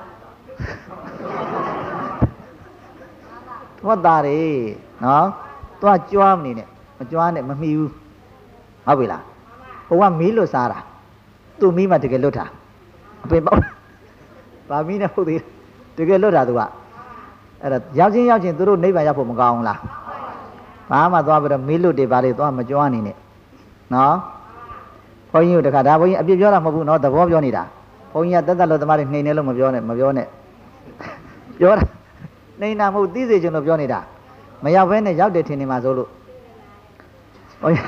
ဟောတာတယ်နော်သွားကြွားမနေနဲ့မကြွားနဲ့မမီဘူးဟုတ်ပြီလားဟိုကမီးလွတ်စားတာသူ့မီးမှတကယ်လွတ်တာအပင်ပေါက်ဗာမီးနဲ့ဟုတ်သေးတကယ်လွတ်တာသူကအဲ့ဒါရောက်ချင်းသူတို့နိဗ္ဗာန်ရောက်ဖို့မကောင်းဘူးလားဘာမှသွားပြီးတော့မီးလွတ်တွေပါလေသွားမကြွားနေနဲ့နော်ဘုန်းကြီးတို့တခါဒါဘုန်းကြီးအပြစ်ပြောတာမဟုတ်ဘူးနော်သဘောပြောနေတာဘုန်းကြီးကတက်လို့သမားတွေနှိမ်နေလို့မပြောနဲ့ပြောတာနှိမ်တာမဟုတ်သိစေချင်လို့ပြောနေတာမရောက်ဘဲနဲ့ရောက်တယ်ထင်နေမှာဆိုလို့ဘုန်းကြီး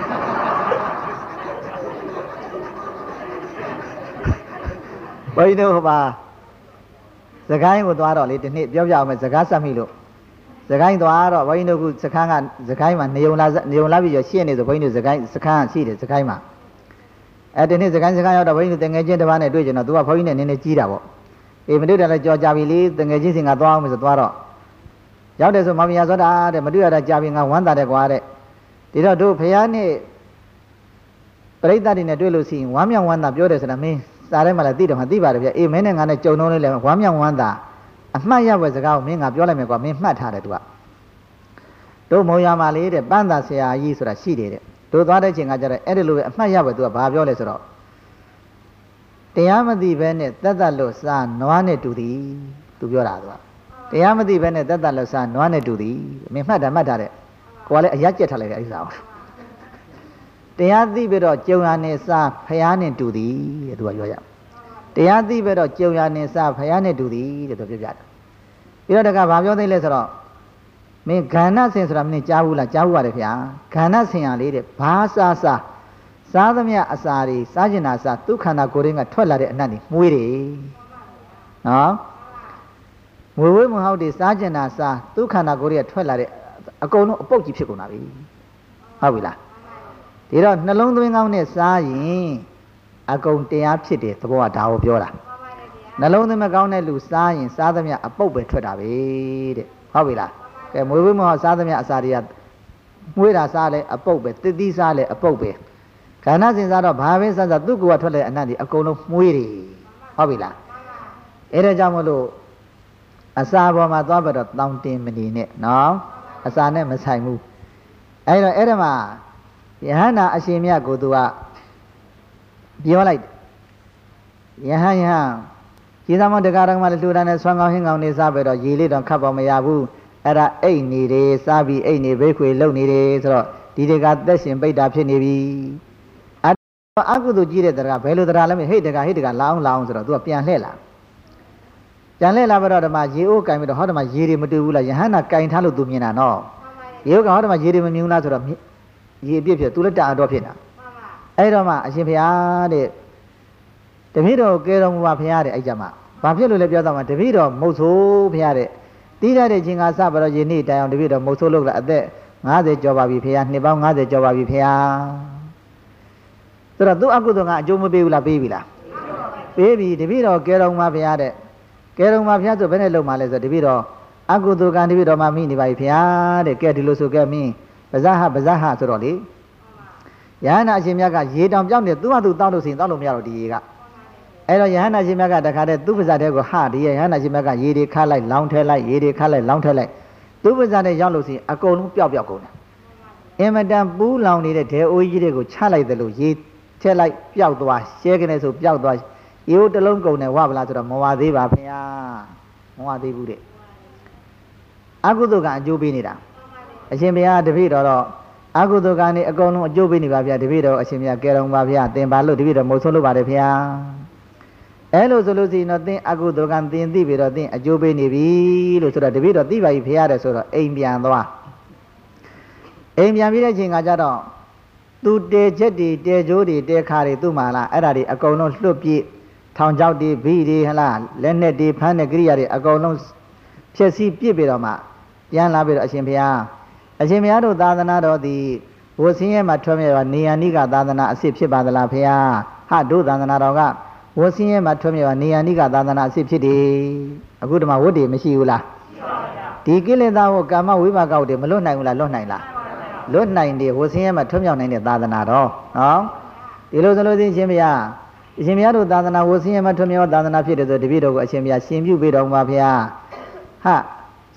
တို့ဟိုပါစကိုင်းကိုသွားတော့လေဒီနေ့ပြောပြအောင်မယ်စကားဆက်မိလို့စကိုင်းသွားတော့ဘုန်းကြီးတို့ကစခန်းကစကိုင်းမှာနေုံလာပြီးရရှင်းနေဆိုဘုန်းကြီးတို့စကိုင်းစခန်းရှိတယ်စကိုင်းမှာဒီနေ့စကိုင်းရောက်တော့ဘုန်းကြီးတို့တငယ်ချင်းတစ်ပါးနဲ့တွေ့ကြတော့သူကဘုန်းကြီးနဲ့နည်းနည်းကြီးတာပေါ့အေးမတွေ့တယ်လည်းကြော်ကြပြီလေတငယ်ချင်းစင်ကသွားအောင်မယ်ဆိုသွားတော့ရောက်တယ်ဆိုမမယာဆိုတာတဲ့မတွေ့ရတာကြာပြီငါဝမ်းသာတယ်ကွာတဲ့ဒီတော့တို့ဖះနဲ့ပရိသတ်တွေနဲ့တွေ့လို့ရှိရင်ဝမ်းမြောက်ဝမ်းသာပြောတယ်ဆိုတာမင်းစားထဲမှာလည်းသိတယ်မှာသိပါတယ်ဗျအေးမင်းနဲ့ငါနဲ့ကြုံတော့လေဝမ်းမြောက်ဝမ်းသာအမှတ်ရပွဲစကားကိုမင်းငါပြောလိုက်မယ်ကွာမင်းမှတ်ထားတယ်သူကတို့မုံရမှာလေတဲ့ပန်းသာဆရာကြီးဆိုတာရှိတယ်တဲ့တို့သွားတဲ့ချိန်ကကျတော့အဲ့ဒီလိုပဲအမှတ်ရပွဲသူကဘာပြောလဲဆိုတော့တရားမသိဘဲနဲ့တတ်လို့စားနွားနဲ့တူသည်သူပြောတာသူကတရားမသိဘဲနဲ့တတ်လို့စားနွားနဲ့တူသည်မင်းမှတ်တာတဲ့ကိုကလည်းအရက်ကျက်ထားလိုက်တယ်အဲ့ဒီစားတရားသိပြီးတော့ကြုံရနေစားဖျားနဲ့တူသည်တဲ့သူကပြောရတရားသိပြီးတော့ကြုံရနေစားဖျားနဲ့တူသည်တဲ့သူပြောပြတယ်ပြီးတော့တကဘာပြောသိလဲဆိုတော့မင်းခန္ဓာဆင်ဆိုတာမင်းကြားဘူးလားကြားဘူးပါတယ်ဗျာခန္ဓာဆင်ရလေးတဲ့ဘာစားသမျှအစာတွေစားကျင်တာစားသူခန္ဓာကိုယ်ရင်းကထွက်လာတဲ့အနတ်တွေမွေးတယ်နော်မွေဝဲမဟုတ်တွေစားကျင်တာစားသူခန္ဓာကိုယ်ရင်းကထွက်လာတဲ့အကုန်လုံးအပုတ်ကြီးဖြစ်ကုန်တာပြီဟုတ်ပြီလားဒီတော့နှလုံးသွင်းကောင်းနဲ့စားရင်အကုန်တရားဖြစ်တယ်သဘောကဒါကိုပြောတာနှလုံးသွင်းမကောင်းတဲ့လူစားရင်စားသမျှအပုတ်ပဲထွက်တာပဲတဲ့ဟုတ်ပြီလားကဲမွေဝဲမဟုတ်စားသမျှအစာတွေကမွေးတာစားလဲအပုတ်ပဲတတိစားလဲအပုတ်ပဲခန္ဓာစဉ်းစားတော့ဘာပဲစားစားသူ့ကိုယ်ကထွက်လာတဲ့အနတ်တွေအကုန်လုံးမွေးတယ်ဟုတ်ပြီလားအဲဒါကြောင့်မလို့အစာပေါ်မှာသွားပြီးတော့တောင်းတင်မနေနဲ့နော်အစာနဲ့မဆိုင်ဘူးအဲဒါအဲ့ဒါမှာယဟန္တာအရှင်မြတ်ကိုသူကပြောလိုက်ယဟန်ခြေသမတကာရကမှလည်းလှူဒါန်းနဲ့ဆွမ်းကောင်းဟင်းကောင်းနေစားပြီးတော့ရေလေးတော့ခတ်ပေါ်မရဘူးအဲ့ဒါအိတ်နေတယ်စားပြီးအိတ်နေဘိတ်ခွေလုံနေတယ်ဆိုတော့ဒီတကသက်ရှင်ပိတ်တာဖြစ်နေပြီအကုသိုလ်ကြီးတဲ့တရားဘယ်လိုတရားလဲမဟိတ်တကလောင်းဆိုတော့သူကပြန်လှည့်လာပြီးတော့ဓမ္မရေအိုးကင်ပြီးတော့ဟောဓမ္မရေတွေမတူဘူးလားယဟန္တာကင်ထားလို့သူမြင်တာနော်ရေအိုးကဟောဓမ္မရေတွေမမြင်ဘူးလားဆိုတော့ရေပြည့်ဖြစ်သူလည်းတအားတော့ဖြစ်တာအဲ့တော့မှအရှင်ဘုရားတဲ့တပည့်တော်ကဲတော်မူပါဘုရားတဲ့အဲ့ကြမှာဘာဖြစ်လို့လဲပြောတော့မှတပည့်တော်မုတ်ဆိုးဘုရားတဲ့တီးရတဲ့ချင်းကစပြီးတော့ယနေ့တိုင်အောင်တပည့်တော်မုတ်ဆိုးလုပ်လာအသက်50ကျော်ပါပြီဘုရားနှစ်ပေါင်း50ကျော်ပါပြီဘုရားဆိုတော့သူအကုသိုလ်ကအကျိုးမပေးဘူးလားပေးပြီလားပေးပြီတပည့်တော်ကဲတော်မူပါဘုရားတဲ့ကဲတော်မူပါဘုရားဆိုဘယ်နဲ့လုပ်မှလဲဆိုတပည့်တော်အကုသိုလ်ကံတပည့်တော်မှမိနေပါပြီဘုရားတဲ့ကဲဒီလိုဆိုကဲမင်းပဇာဟဆိုတော့လေယဟန္တာအရှင်မြတ်ကရေတောင်ပြောင်းနေသူ့ဟာသူတောက်လို့ဆိုရင်တောက်လို့မရတော့ဒီရေကအဲ့တော့ယဟန္တာရှင်မြတ်ကတခါတည်းသူ့ပါဇာတဲ့ကိုဒီယဟန္တာရှင်မြတ်ကရေတွေခါလိုက်လောင်းထဲလိုက်ရေတွေခါလိုက်လောင်းထဲလိုက်သူ့ပါဇာတဲ့ရောက်လို့ဆိုရင်အကုန်လုံးပျောက်ကုန်တယ်အင်မတန်ပူးလောင်နေတဲ့ဒဲအိုးကြီးတွေကိုချလိုက်တယ်လို့ရေထက်လိုက်ပျောက်သွားရှဲကနေဆိုပျောက်သွားရေတလုံးကုန်တယ်ဝဗလားဆိုတော့မဝသေးပါဖေဟာမဝသေးဘူးတဲ့အကုသိုလ်ကအကျိုးပေးနေတာအရှင်ဘုရားတပည့်တော်တော့အကုသိုလ်ကနေအကုန်လုံးအကျိုးပေးနေပါဗျာတပည့်တော်အရှင်ဘုရားကဲတော်ပါဗျာသင်ပါလို့တပည့်တော်မုတ်ဆုံးလို့ပါတယ်ဖေဟာအဲ့လိုဆိုလို့ရှိရင်တော့သင်အကုသိုလ်ကံသင်သိပြီးတော့သင်အကျိုးပေးနေပြီလို့ဆိုတော့တပည့်တော်သိပါပြီဖေဟာတဲ့ဆိုတော့အိမ်ပြန်သွားအိမ်ပြန်ပြီးတဲ့အချိန်ကကြတော့သူတဲချက်တွေတဲကြိုးတွေတဲခါတွေသူ့မှာလားအဲ့ဒါတွေအကုန်လုံးလွတ်ပြည့်ထောင်ချောက်တွေဘီတွေဟလားလက်နဲ့တွေဖမ်းတဲ့ကိရိယာတွေအကုန်လုံးဖြည့်ဆည်းပြစ်ပြီးတော့မှပြန်လာပြီးတော့အရှင်ဘုရားတို့သာသနာတော်သည်ဘုဆင်းရဲမှာထွတ်မြတ်ပါနေယနိကသာသနာအစ်ဖြစ်ပါသလားဘုရားဟာတို့သာသနာတော်ကဘုဆင်းရဲမှာထွတ်မြတ်ပါနေယနိကသာသနာအစ်ဖြစ်တယ်အခုဒီမှာဝတ်တွေမရှိဘူးလားမရှိပါဘူးဗျာဒီကိလေသာကိုကာမဝိပါကောက်တွေမလွတ်နိုင်ဘူးလားလွတ်နိုင်လားလွတ်နိုင်တယ်ဘုဆင်းရဲမှာထွတ်မြောက်နိုင်တဲ့သာသနာတော်နော်ဒီလိုဆိုလို့သိရှင်ဘုရားအရှင်ဘုရားတို့သာသနာဝဆင်းရဲမှာထွတ်မြောက်သာသနာဖြစ်တယ်ဆိုတပည့်တော်ကိုအရှင်ဘုရားရှင်ပြုပေးတော်မူပါဘုရားဟာစ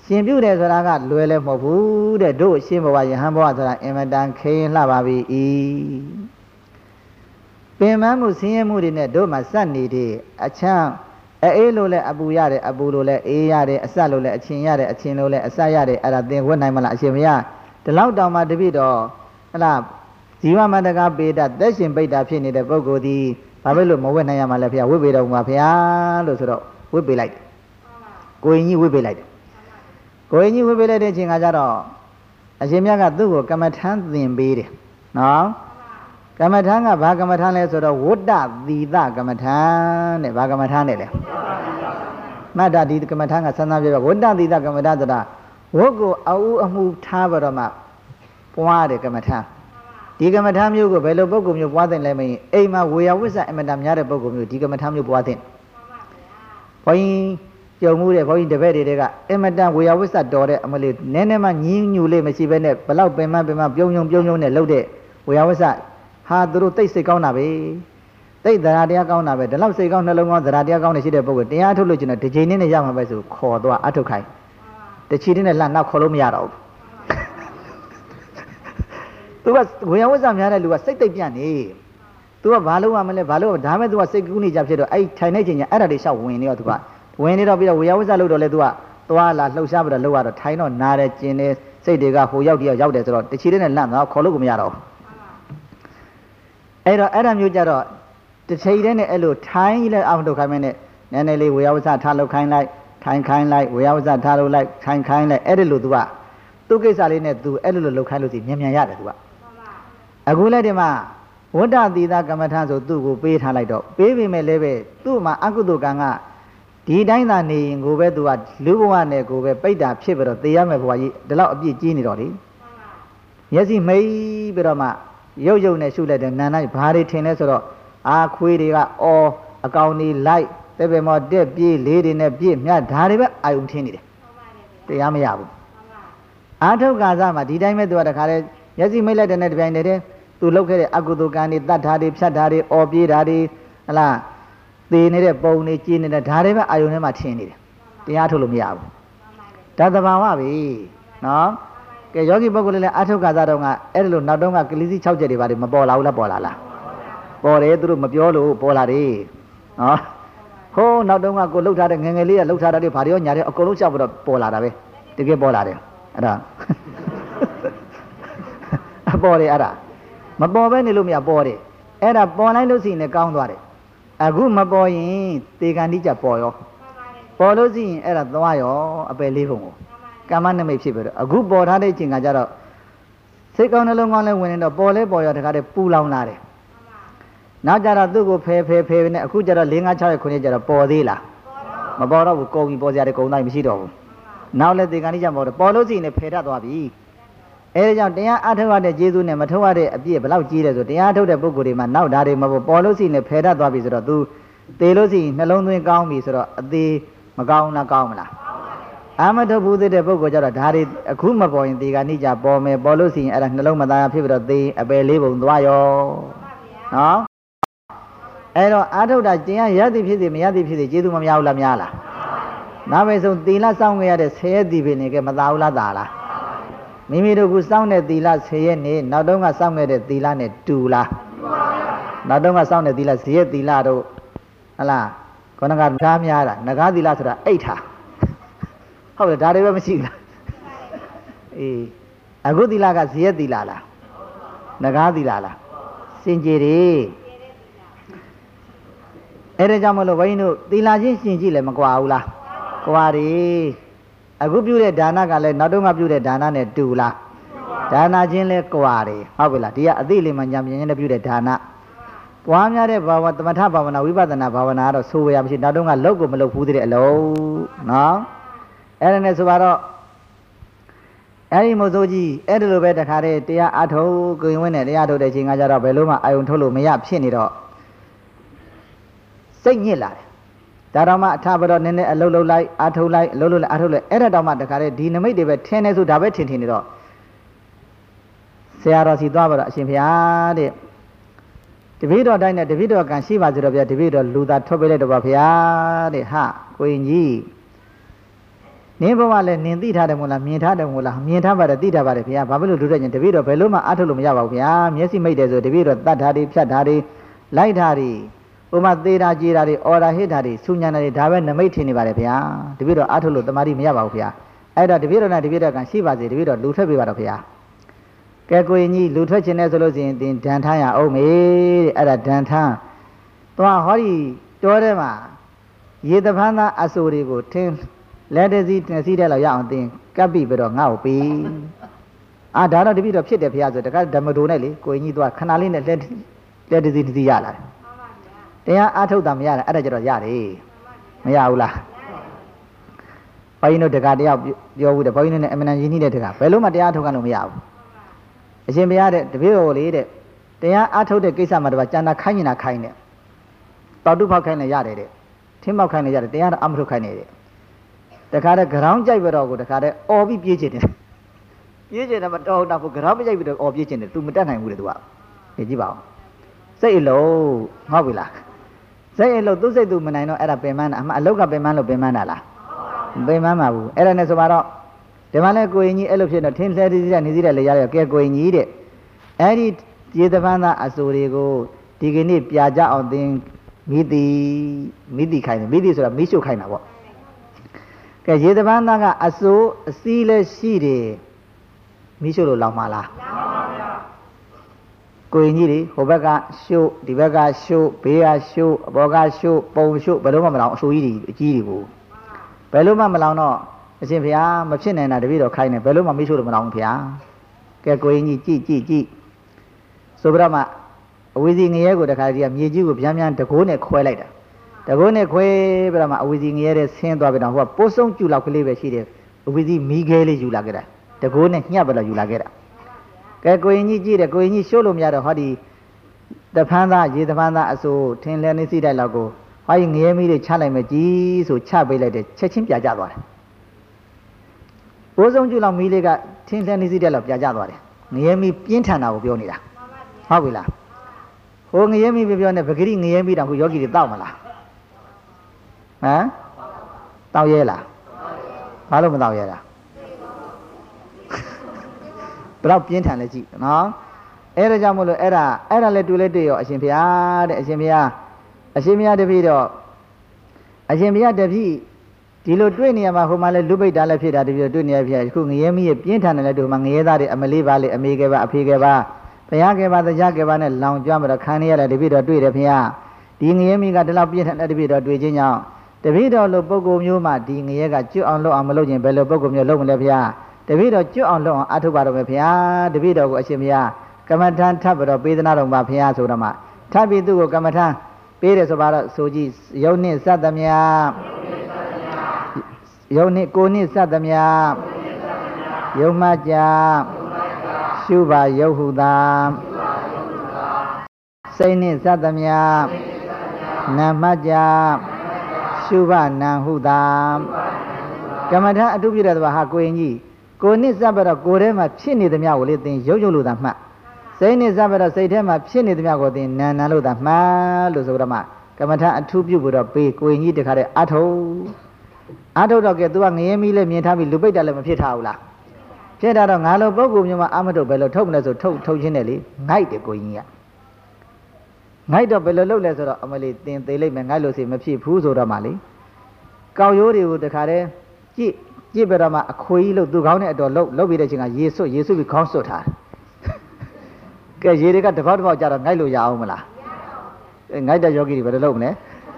ရှင်ပြုတယ်ဆိုတာကလွယ်လည်းမဟုတ်ဘူးတဲ့တို့ရှင်းဘဝယဟန်ဘဝဆိုတာအင်မတန်ခင်းလှပါပြီပင်မမှုဆင်းရဲမှုတွေနဲ့တို့မှစက်နေတဲ့အချမ်းအေးလို့လဲအပူရတယ်အပူလို့လဲအေးရတယ်အဆက်လို့လဲအချင်းရတယ်အချင်းလို့လဲအဆက်ရတယ်အဲ့ဒါသင်ဝတ်နိုင်မလားအရှင်မရဒီလောက်တောင်မှတပိတော့ဟလားဇီဝမတ္တကပေတသက်ရှင်ပိတ္တာဖြစ်နေတဲ့ပုဂ္ဂိုလ်ဒီဘာဖြစ်လို့မဝတ်နိုင်ရမှာလဲဖေဝတ်ပေတော်မှာဖေလို့ဆိုတော့ဝတ်ပေလိုက်တယ်ကိုရင်ကြီးဝတ်ပေလိုက်တယ်ကိုရင်ကြီးဝတ်ပေးလိုက်တဲ့အချိန်ကကြတော့အရှင်မြတ်ကသူ့ကိုကမ္မထမ်းသင်ပေးတယ်နော်ကမ္မထမ်းကဘာကမ္မထမ်းလဲဆိုတော့ဝတ္တသီတကမ္မထမ်းတဲ့ဘာကမ္မထမ်းလဲမှတ်တာဒီကမ္မထမ်းကစမ်းသပ်ပြဝတ္တသီတကမ္မထမ်းဆိုတာဝတ်ကိုအမှုအမှုထားပြီးတော့မှပွားတယ်ကမ္မထမ်းဒီကမ္မထမ်းမျိုးကိုဘယ်လိုပုဂ္ဂိုလ်မျိုးပွားသင့်လဲမင်းအိမ်မှာဝေယဝိဇ္ဇအမတများတဲ့ပုဂ္ဂိုလ်မျိုးဒီကမ္မထမ်းမျိုးပွားသင့်ဘုန်းကြီးကြုံမှုတဲ့ဘုန်းကြီးတပည့်တွေကအမတန်ဝေယဝိဇ္ဇတော်တဲ့အမလေးနည်းနည်းမှညင်းညူလေးမရှိဘဲနဲ့ဘလောက်ပင်မပြုံးနဲ့လှုပ်တဲ့ဝေယဝိဇ္ဇဟာသူတို့တိတ်စိတ်ကောင်းတာပဲတိတ်သရာတရားကောင်းတာပဲဒီလောက်စိတ်ကောင်းနှလုံးကောင်းသရာတရားကောင်းနေရှိတဲ့ပုဂ္ဂိုလ်တရားထုတ်လို့ကျင်တော့တစ်ချိန်နဲ့ရမှာပဲဆိုခေါ်သွားအထုတ်ခိုင်းတစ်ချိန်နဲ့လှနောက်ခေါ်လို့မရတော့ဘူးသူကဝေယဝိဇ္ဇများတဲ့လူကစိတ်တိတ်ပြန့်နေသူကဘာလို့ရမလဲဘာလို့ဒါမဲ့သူကစိတ်ကူးနေကြဖြစ်တော့အဲ့ထိုင်နေချိန်ကျအဲ့ဒါတွေရှောက်ဝင်နေတော့သူကဝင်နေတော့ပြီးတော့ဝေယဝိဇ္ဇလို့တော့လေသူကသွားလာလှုပ်ရှားပြီးတော့လှုပ်ရတော့ထိုင်တော့နားတယ်ကျင်တယ်စိတ်တွေကဟိုရောက်တည်းရောက်တယ်ဆိုတော့တစ်ချိန်နဲ့လှတော့ခေါ်လို့ကိုမရတော့အဲ့တော့အဲ့ဒါမျိုးကြတော့တစ်ချိန်တည်းနဲ့အဲ့လိုထိုင်းလဲအောင်ထုတ်ခိုင်းမယ်နဲ့နည်းနည်းလေးဝေယဝိဇ္ဇထားလှုပ်ခိုင်းလိုက်ထိုင်ခိုင်းလိုက်ဝေယဝိဇ္ဇထားလှုပ်လိုက်ထိုင်ခိုင်းလိုက်အဲ့ဒီလိုသူကသူ့ကိစ္စလေးနဲ့သူအဲ့လိုလှုပ်ခိုင်းလို့စီမြန်ရတယ်သူကအခုလည်းဒီမှာဝတ္တသီတကမ္မထဆိုသူ့ကိုပေးထားလိုက်တော့ပေးပေမဲ့လည်းပဲသူ့မှာအကုသိုလ်ကံကဒီတိုင်းသာနေရင်ကိုပဲသူကလူဘဝနဲ့ကိုပဲပိတ်တာဖြစ်ပြီးတော့သေရမယ်ဘဝကြီးဒီလောက်အပြည့်ကြီးနေတော့လေမျက်စိမိတ်ပြီးတော့မှရုပ်နဲ့ရှုလိုက်တဲ့နာနိုင်ဘာတွေထင်လဲဆိုတော့အာခွေးတွေကအော်အကောင်တွေလိုက်တဲ့ပေမောတက်ပြေးလေးတွေနဲ့ပြေးမြတ်ဓာတွေပဲအာယုံထင်းနေတယ်တရားမရဘူးအာထုတ်ကာသမှာဒီတိုင်းပဲသူကတခါလေမျက်စိမိတ်လိုက်တဲ့နဲ့တပြိုင်တည်းသူလှုပ်ခဲ့တဲ့အကုသိုလ်ကံတွေတတ်ဓာတွေဖြတ်ဓာတွေအော်ပြေးဓာတွေဟလားသေနေတဲ့ပုံတွေကျင်းနေတဲ့ဓာတွေပဲအာယုံထဲမှာထင်းနေတယ်တရားထုတ်လို့မရဘူးဒါသဘာဝပဲနော်ကဲယောဂီပုဂ္ဂိုလ်လည်းအထုတ်ကာသတော့ကအဲ့ဒါလို့နောက်တော့ကကလေးစီ6ချက်တွေပါတယ်မပေါ်လာဘူးလားပေါ်လာလားပေါ်တယ်သူတို့မပြောလို့ပေါ်လာတယ်နော်ဟိုးနောက်တော့ကကိုလှုပ်ထားတဲ့ငယ်ငယ်လေးကလှုပ်ထားတဲ့ဘာတွေရောညာတွေအကုန်လုံးရှောက်ပြီးတော့ပေါ်လာတာပဲတကယ်ပေါ်လာတယ်အဲ့ဒါအပေါ်တယ်အဲ့ဒါမပေါ်ပဲနေလို့မရပေါ်တယ်အဲ့ဒါပေါ်လိုက်လို့ရှိရင်လည်းကောင်းသွားတယ်အခုမပေါ်ရင်သေကံတိကြပေါ်ရောပေါ်လို့ရှိရင်အဲ့ဒါသွားရောအပယ်လေးပုံကိုကမ္မနမိတ်ဖြစ်ပြီးတော့အခုပေါ်ထားတဲ့ချိန်ကကြတော့စိတ်ကောင်းနှလုံးကောင်းလဲဝင်နေတော့ပေါ်လဲပေါ်ရောတခါတည်းပူလောင်လာတယ်နောက်ကြတော့သူ့ကိုဖယ်နဲ့အခုကြတော့4 5 6 9ကျတော့ပေါ်သေးလားမပေါ်တော့ဘူးကုန်ပြီပေါ်စရာတွေကုန်တိုင်းမရှိတော့ဘူးနောက်လဲသေကံတိကြပေါ်တော့ပေါ်လို့ရှိရင်လည်းဖယ်တတ်သွားပြီအဲဒါကြောင့်တရားအထုတ်ရတဲ့ကျေးဇူးနဲ့မထုတ်ရတဲ့အပြည့်ဘယ်လောက်ကြီးလဲဆိုတရားထုတ်တဲ့ပုဂ္ဂိုလ်တွေမှာနောက်ဓာတ်တွေမပေါ်လို့ရှိရင်ဖယ်တတ်သွားပြီဆိုတော့ तू သေလို့ရှိရင်နှလုံးသွင်းကောင်းပြီဆိုတော့အသေးမကောင်းလားကောင်းမလားအာမထုတ်ဘူးတဲ့ပုဂ္ဂိုလ်ကြတော့ဓာတ်တွေအခုမပေါ်ရင်သေကံတိကြပေါ်မယ်ပေါ်လို့ရှိရင်အဲ့ဒါနှလုံးမသားဖြစ်ပြီးတော့သေအပယ်လေးပုံသွားရောနော်အဲ့တော့အာထုတ်တာတရားရသည်ဖြစ်စေမရသည်ဖြစ်စေကျေးဇူးမများဘူးလားများလားနောက်ပဲဆုံးသီလစောင့်ခဲ့ရတဲ့10ရက်ဒီပဲနေကမသားဘူးလားသာလားမိမိတို့ကစောင့်တဲ့သီလ10ရက်နေနောက်တော့ကစောင့်ခဲ့တဲ့သီလနဲ့တူလားနောက်တော့ကစောင့်တဲ့သီလ10ရက်သီလတို့ဟလားခေါင်းကဓာများတာငကားသီလဆိုတာအိတ်ထားဟုတ်တယ်ဒါတွေပဲမရှိဘူးလားအေးအခုသီလက10ရက်သီလလားငကားသီလလားစင်ကြယ်တွေအဲ့ဒါကြောင့်မလို့ဘုန်းကြီးတို့သီလချင်းရှင်ကြည့်လည်းမကွာဘူးလားကွာတယ်အခုပြုတဲ့ဒါနကလည်းနောက်တော့မှပြုတဲ့ဒါနနဲ့တူလားဒါနချင်းလဲကွာတယ်ဟုတ်ပြီလားဒီကအသိလေးမှညာမြင်ချင်းနဲ့ပြုတဲ့ဒါနပွားများတဲ့ဘာဝသမထဘာဝနာဝိပဿနာဘာဝနာကတော့ဆိုရမရှိနောက်တော့ကလောက်ကိုမလောက်ဘူးတဲ့အလုံးနော်အဲ့ဒါနဲ့ဆိုတော့အဲ့ဒီမို့ဆိုကြီးအဲ့ဒီလိုပဲတခါတည်းတရားအထုတ်ကိုရင်ဝင်းနဲ့တရားထုတ်တဲ့ချိန်ကကြတော့ဘယ်လိုမှအာယုံထုတ်လို့မရဖြစ်နေတော့စိတ်ညစ်လာတယ်ဒါတော့မှအထဘတော့နည်းနည်းအလုပ်လုပ်လိုက်အထုတ်လိုက်အလုပ်လုပ်လိုက်အထုတ်လိုက်အဲ့ဒါတော့မှတခါတည်းဒီနမိတ်တွေပဲထင်းနေဆိုဒါပဲထင်နေတော့ဆရာတော်စီသွားပါတော့အရှင်ဘုရားတဲ့တပည့်တော်တိုင်းနဲ့တပည့်တော်ကံရှိပါစေတော့ဗျာတပည့်တော်လူသားထွက်ပေးလိုက်တော့ပါဘုရားတဲ့ဟာကိုရင်ကြီးနင်းဘဝလည်းနင်းသိထားတယ်မို့လားမြင်ထားတယ်မို့လားမြင်ထားပါတယ်သိထားပါတယ်ဗျာဘာဖြစ်လို့ဒုတဲ့ချင်းတပည့်တော်ဘယ်လို့မှအားထုတ်လို့မရပါဘူးဗျာမျက်စိမိတ်တယ်ဆိုတပည့်တော်တတ်တာတွေဖြတ်တာတွေလိုက်တာတွေဥမာသေးတာကြေတာတွေအော်တာဟစ်တာတွေဆူညံတာတွေဒါပဲနမိတ်ထင်နေပါတယ်ဗျာတပည့်တော်အားထုတ်လို့တမာတိမရပါဘူးဗျာအဲ့တော့တပည့်တော်နဲ့တပည့်တော်ကရှိပါစေတပည့်တော်လူထွက်ပေးပါတော့ဗျာကဲကိုရင်ကြီးလူထွက်ခြင်းနဲ့ဆိုလို့ရှိရင်တင်ဒဏ်ထမ်းရအောင်မေတဲ့အဲ့ဒါဒဏ်ထမ်းသွားဟောဒီတောထဲမှာရေတပန်းသားအဆိုတွေကိုထင်းလက်တစည်းတင်စည်းတဲ့လောက်ရအောင်တင်ကပ်ပြီးပြီးတော့ငါ့ကိုပြီးဒါတော့တပည့်တော်ဖြစ်တယ်ဖေရဆိုတခါဓမ္မတိုနဲ့လေကိုရင်ကြီးသွားခဏလေးနဲ့လက်တစည်းတစ်စည်းရလာတယ်တရားအားထုတ်တာမရတာအဲ့ဒါကြတော့ရတယ်မရဘူးလားဘုန်းကြီးတို့တခါတယောက်ပြောဘူးတဲ့ဘုန်းကြီးတို့နဲ့အမှန်တန်ရင်းနှီးတဲ့တခါဘယ်လို့မှတရားထုတ်လို့မရဘူးအရှင်ဘုရားတဲ့တပည့်တော်လေးတဲ့တရားအားထုတ်တဲ့ကိစ္စမှာတပါကျန်တာခိုင်းနေတာခိုင်းတယ်တောက်တုဖောက်ခိုင်းလည်းရတယ်တဲ့ထင်းမောက်ခိုင်းလည်းရတယ်တရားတော့အမထုတ်ခိုင်းနေတယ်တခါတည်းဂရောင်းကြိုက်ပြီးတော့ကိုတခါတည်းအော်ပြီးပြေးချင်တယ်ပြေးချင်တယ်မတော်တော့ဘူးဂရောင်းမကြိုက်ပြီးတော့အော်ပြေးချင်တယ် तू မတတ်နိုင်ဘူးလေ तू ကကြည့်ပါဦးစိတ်အလုံးဟုတ်ပြီလားစိတ်အလုံးသူ့စိတ်သူမနိုင်တော့အဲ့ဒါပင်မန်းတာအလောက်ကပင်မန်းလို့ပင်မန်းတာလားပင်မန်းမှာဘူးအဲ့ဒါနဲ့ဆိုပါတော့ဒီမှာလဲကိုရင်ကြီးအဲ့လိုဖြစ်တော့ထင်းလှဲသေးသေးနေသေးတယ်လေရရကဲကိုရင်ကြီးတဲ့အဲ့ဒီရေတပန်းသားအဆိုတွေကိုဒီကနေ့ပြကြအောင်သင်မိတိခိုင်းတယ်မိတိဆိုတာမိရှုခိုင်းတာပေါ့ကဲရေတပန်းသားကအဆိုအစည်းလဲရှိတယ်မိရှုလို့လောက်မှာလားကိုရင်ကြီးတွေဟိုဘက်ကရှုဒီဘက်ကရှုဘေးကရှုအဘောကရှုပုံရှုဘယ်လိုမှမလောင်အဆိုကြီးတွေအကြီးတွေကိုဘယ်လိုမှမလောင်တော့အရှင်ဘုရားမဖြစ်နိုင်တာတပည့်တော်ခိုင်းတယ်ဘယ်လိုမှမိရှုလို့မလောင်ဘူးဘုရားကဲကိုရင်ကြီးကြည့်ဆိုပြီးတော့မှအဝီစီငရဲကိုတခါတည်းကမြေကြီးကိုဗျမ်းတကိုးနဲ့ခွဲလိုက်တာတကိုးနဲ့ခွဲပြီးတော့မှအဝီစီငရဲတဲ့ဆင်းသွားပြီးတော့ဟိုကပိုးဆုံးကျူလောက်ကလေးပဲရှိတယ်အဝီစီမီးခဲလေးယူလာခဲ့တာတကိုးနဲ့ညှပ်ပြီးတော့ယူလာခဲ့တာကဲကိုရင်ကြီးကြည့်တယ်ကိုရင်ကြီးရှို့လို့မရတော့ဟောဒီတဖန်းသားရေတဖန်းသားအစိုးထင်းလဲနေစီတိုက်လောက်ကိုဟောဒီငရဲမီးတွေချလိုက်မယ်ကြီးဆိုချပေးလိုက်တယ်ချက်ချင်းပြကြသွားတယ်ပိုးဆုံးကျူလောက်မီးလေးကထင်းလဲနေစီတိုက်လောက်ပြကြသွားတယ်ငရဲမီးပြင်းထန်တာကိုပြောနေတာဟုတ်ပြီလားဟိုငရဲမီးပြောနေပဂရိငရဲမီးတောင်ခုယောဂီတွေတောက်မလားဟမ်တောက်ရဲလားဘာလို့မတောက်ရဲလားဘယ်တော့ပြင်းထန်လဲကြည့်နော်အဲ့ဒါကြောင့်မို့လို့အဲ့ဒါလည်းတွေ့လဲတွေ့ရောအရှင်ဘုရားတဲ့အရှင်ဘုရားတပည့်တော့အရှင်ဘုရားတပည့်ဒီလိုတွေ့နေရမှာဟိုမှာလဲလူပိတ်တာလည်းဖြစ်တာတပည့်တွေ့နေရဖြစ်အခုငရဲမီးရဲ့ပြင်းထန်တယ်လည်းတို့မှာငရဲသားတွေအမလေးပါလေအမေကပါအဖေကပါဘုရားကပါတရားကပါနဲ့လောင်ကျွမ်းပြီးတော့ခံရရတယ်တပည့်တော်တွေ့တယ်ဘုရားဒီငရဲမီးကဒီလောက်ပြင်းထန်တဲ့တပည့်တော်တွေ့ခြင်းကြောင့်တပည့်တော်လိုပုဂ္ဂိုလ်မျိုးမှဒီငရဲကကျွတ်အောင်လုပ်အောင်မလုပ်ရင်ဘယ်လိုပုဂ္ဂိုလ်မျိုးလုပ်မလဲဘုရားတပည့်တော်ကျွတ်အောင်လုပ်အောင်အထုပါတော့မယ်ဘုရားတပည့်တော်ကိုအရှင်ဘုရားကမ္မထံထပ်ပြီးတော့ပေးသနာတော်မှာဘုရားဆိုတော့မှထပ်ပြီးသူ့ကိုကမ္မထံပေးတယ်ဆိုပါတော့ဆိုကြည့်ယုံနှင့်စသမြယုံနှင့်ကိုနှင့်စသမြယုံမကြရှုပါယုတ်ဟုသာစိတ်နှင့်စသမြနာမကြရှုပါနံဟုသာကမ္မထံအထုပြတဲ့သူဟာကိုရင်ကြီးကိုနှင့်စပ်ပြီးတော့ကိုယ်ထဲမှာဖြစ်နေသမျှကိုလေသင်ရုပ်လို့သာမှတ်စိတ်နဲ့စပ်ပြီးတော့စိတ်ထဲမှာဖြစ်နေသမျှကိုသင်နာလို့သာမှတ်လို့ဆိုတော့မှကမ္မထအထူးပြုပြီးတော့ပေးကိုရင်ကြီးတခါတည်းအထုတ်တော့ကဲ तू ကငရဲမီးလည်းမြင်ထားပြီးလူပိတ်တာလည်းမဖြစ်ထားဘူးလားဖြစ်တာတော့ငါလိုပုဂ္ဂိုလ်မျိုးမှအမထုတ်ဘယ်လိုထုတ်မလဲဆိုထုတ်ချင်းတယ်လေငိုက်တယ်ကိုရင်ကြီးကငိုက်တော့ဘယ်လိုလုပ်လဲဆိုတော့အမလေးသင်သေးလိုက်မယ်ငိုက်လို့စီမဖြစ်ဘူးဆိုတော့မှလေကောက်ရိုးတွေကိုတခါတည်းကြည့်ပြတော့မှအခွေကြီးလို့သူကောင်းတဲ့အတော်လှုပ်ပြီးတဲ့အချိန်ကရေဆွပြီးခေါင်းဆွတ်ထားကဲရေတွေကတစ်ပေါက်ကြတော့ငိုက်လို့ရအောင်မလားငိုက်တဲ့ယောဂီတွေဘယ်လိုလုပ်မလဲ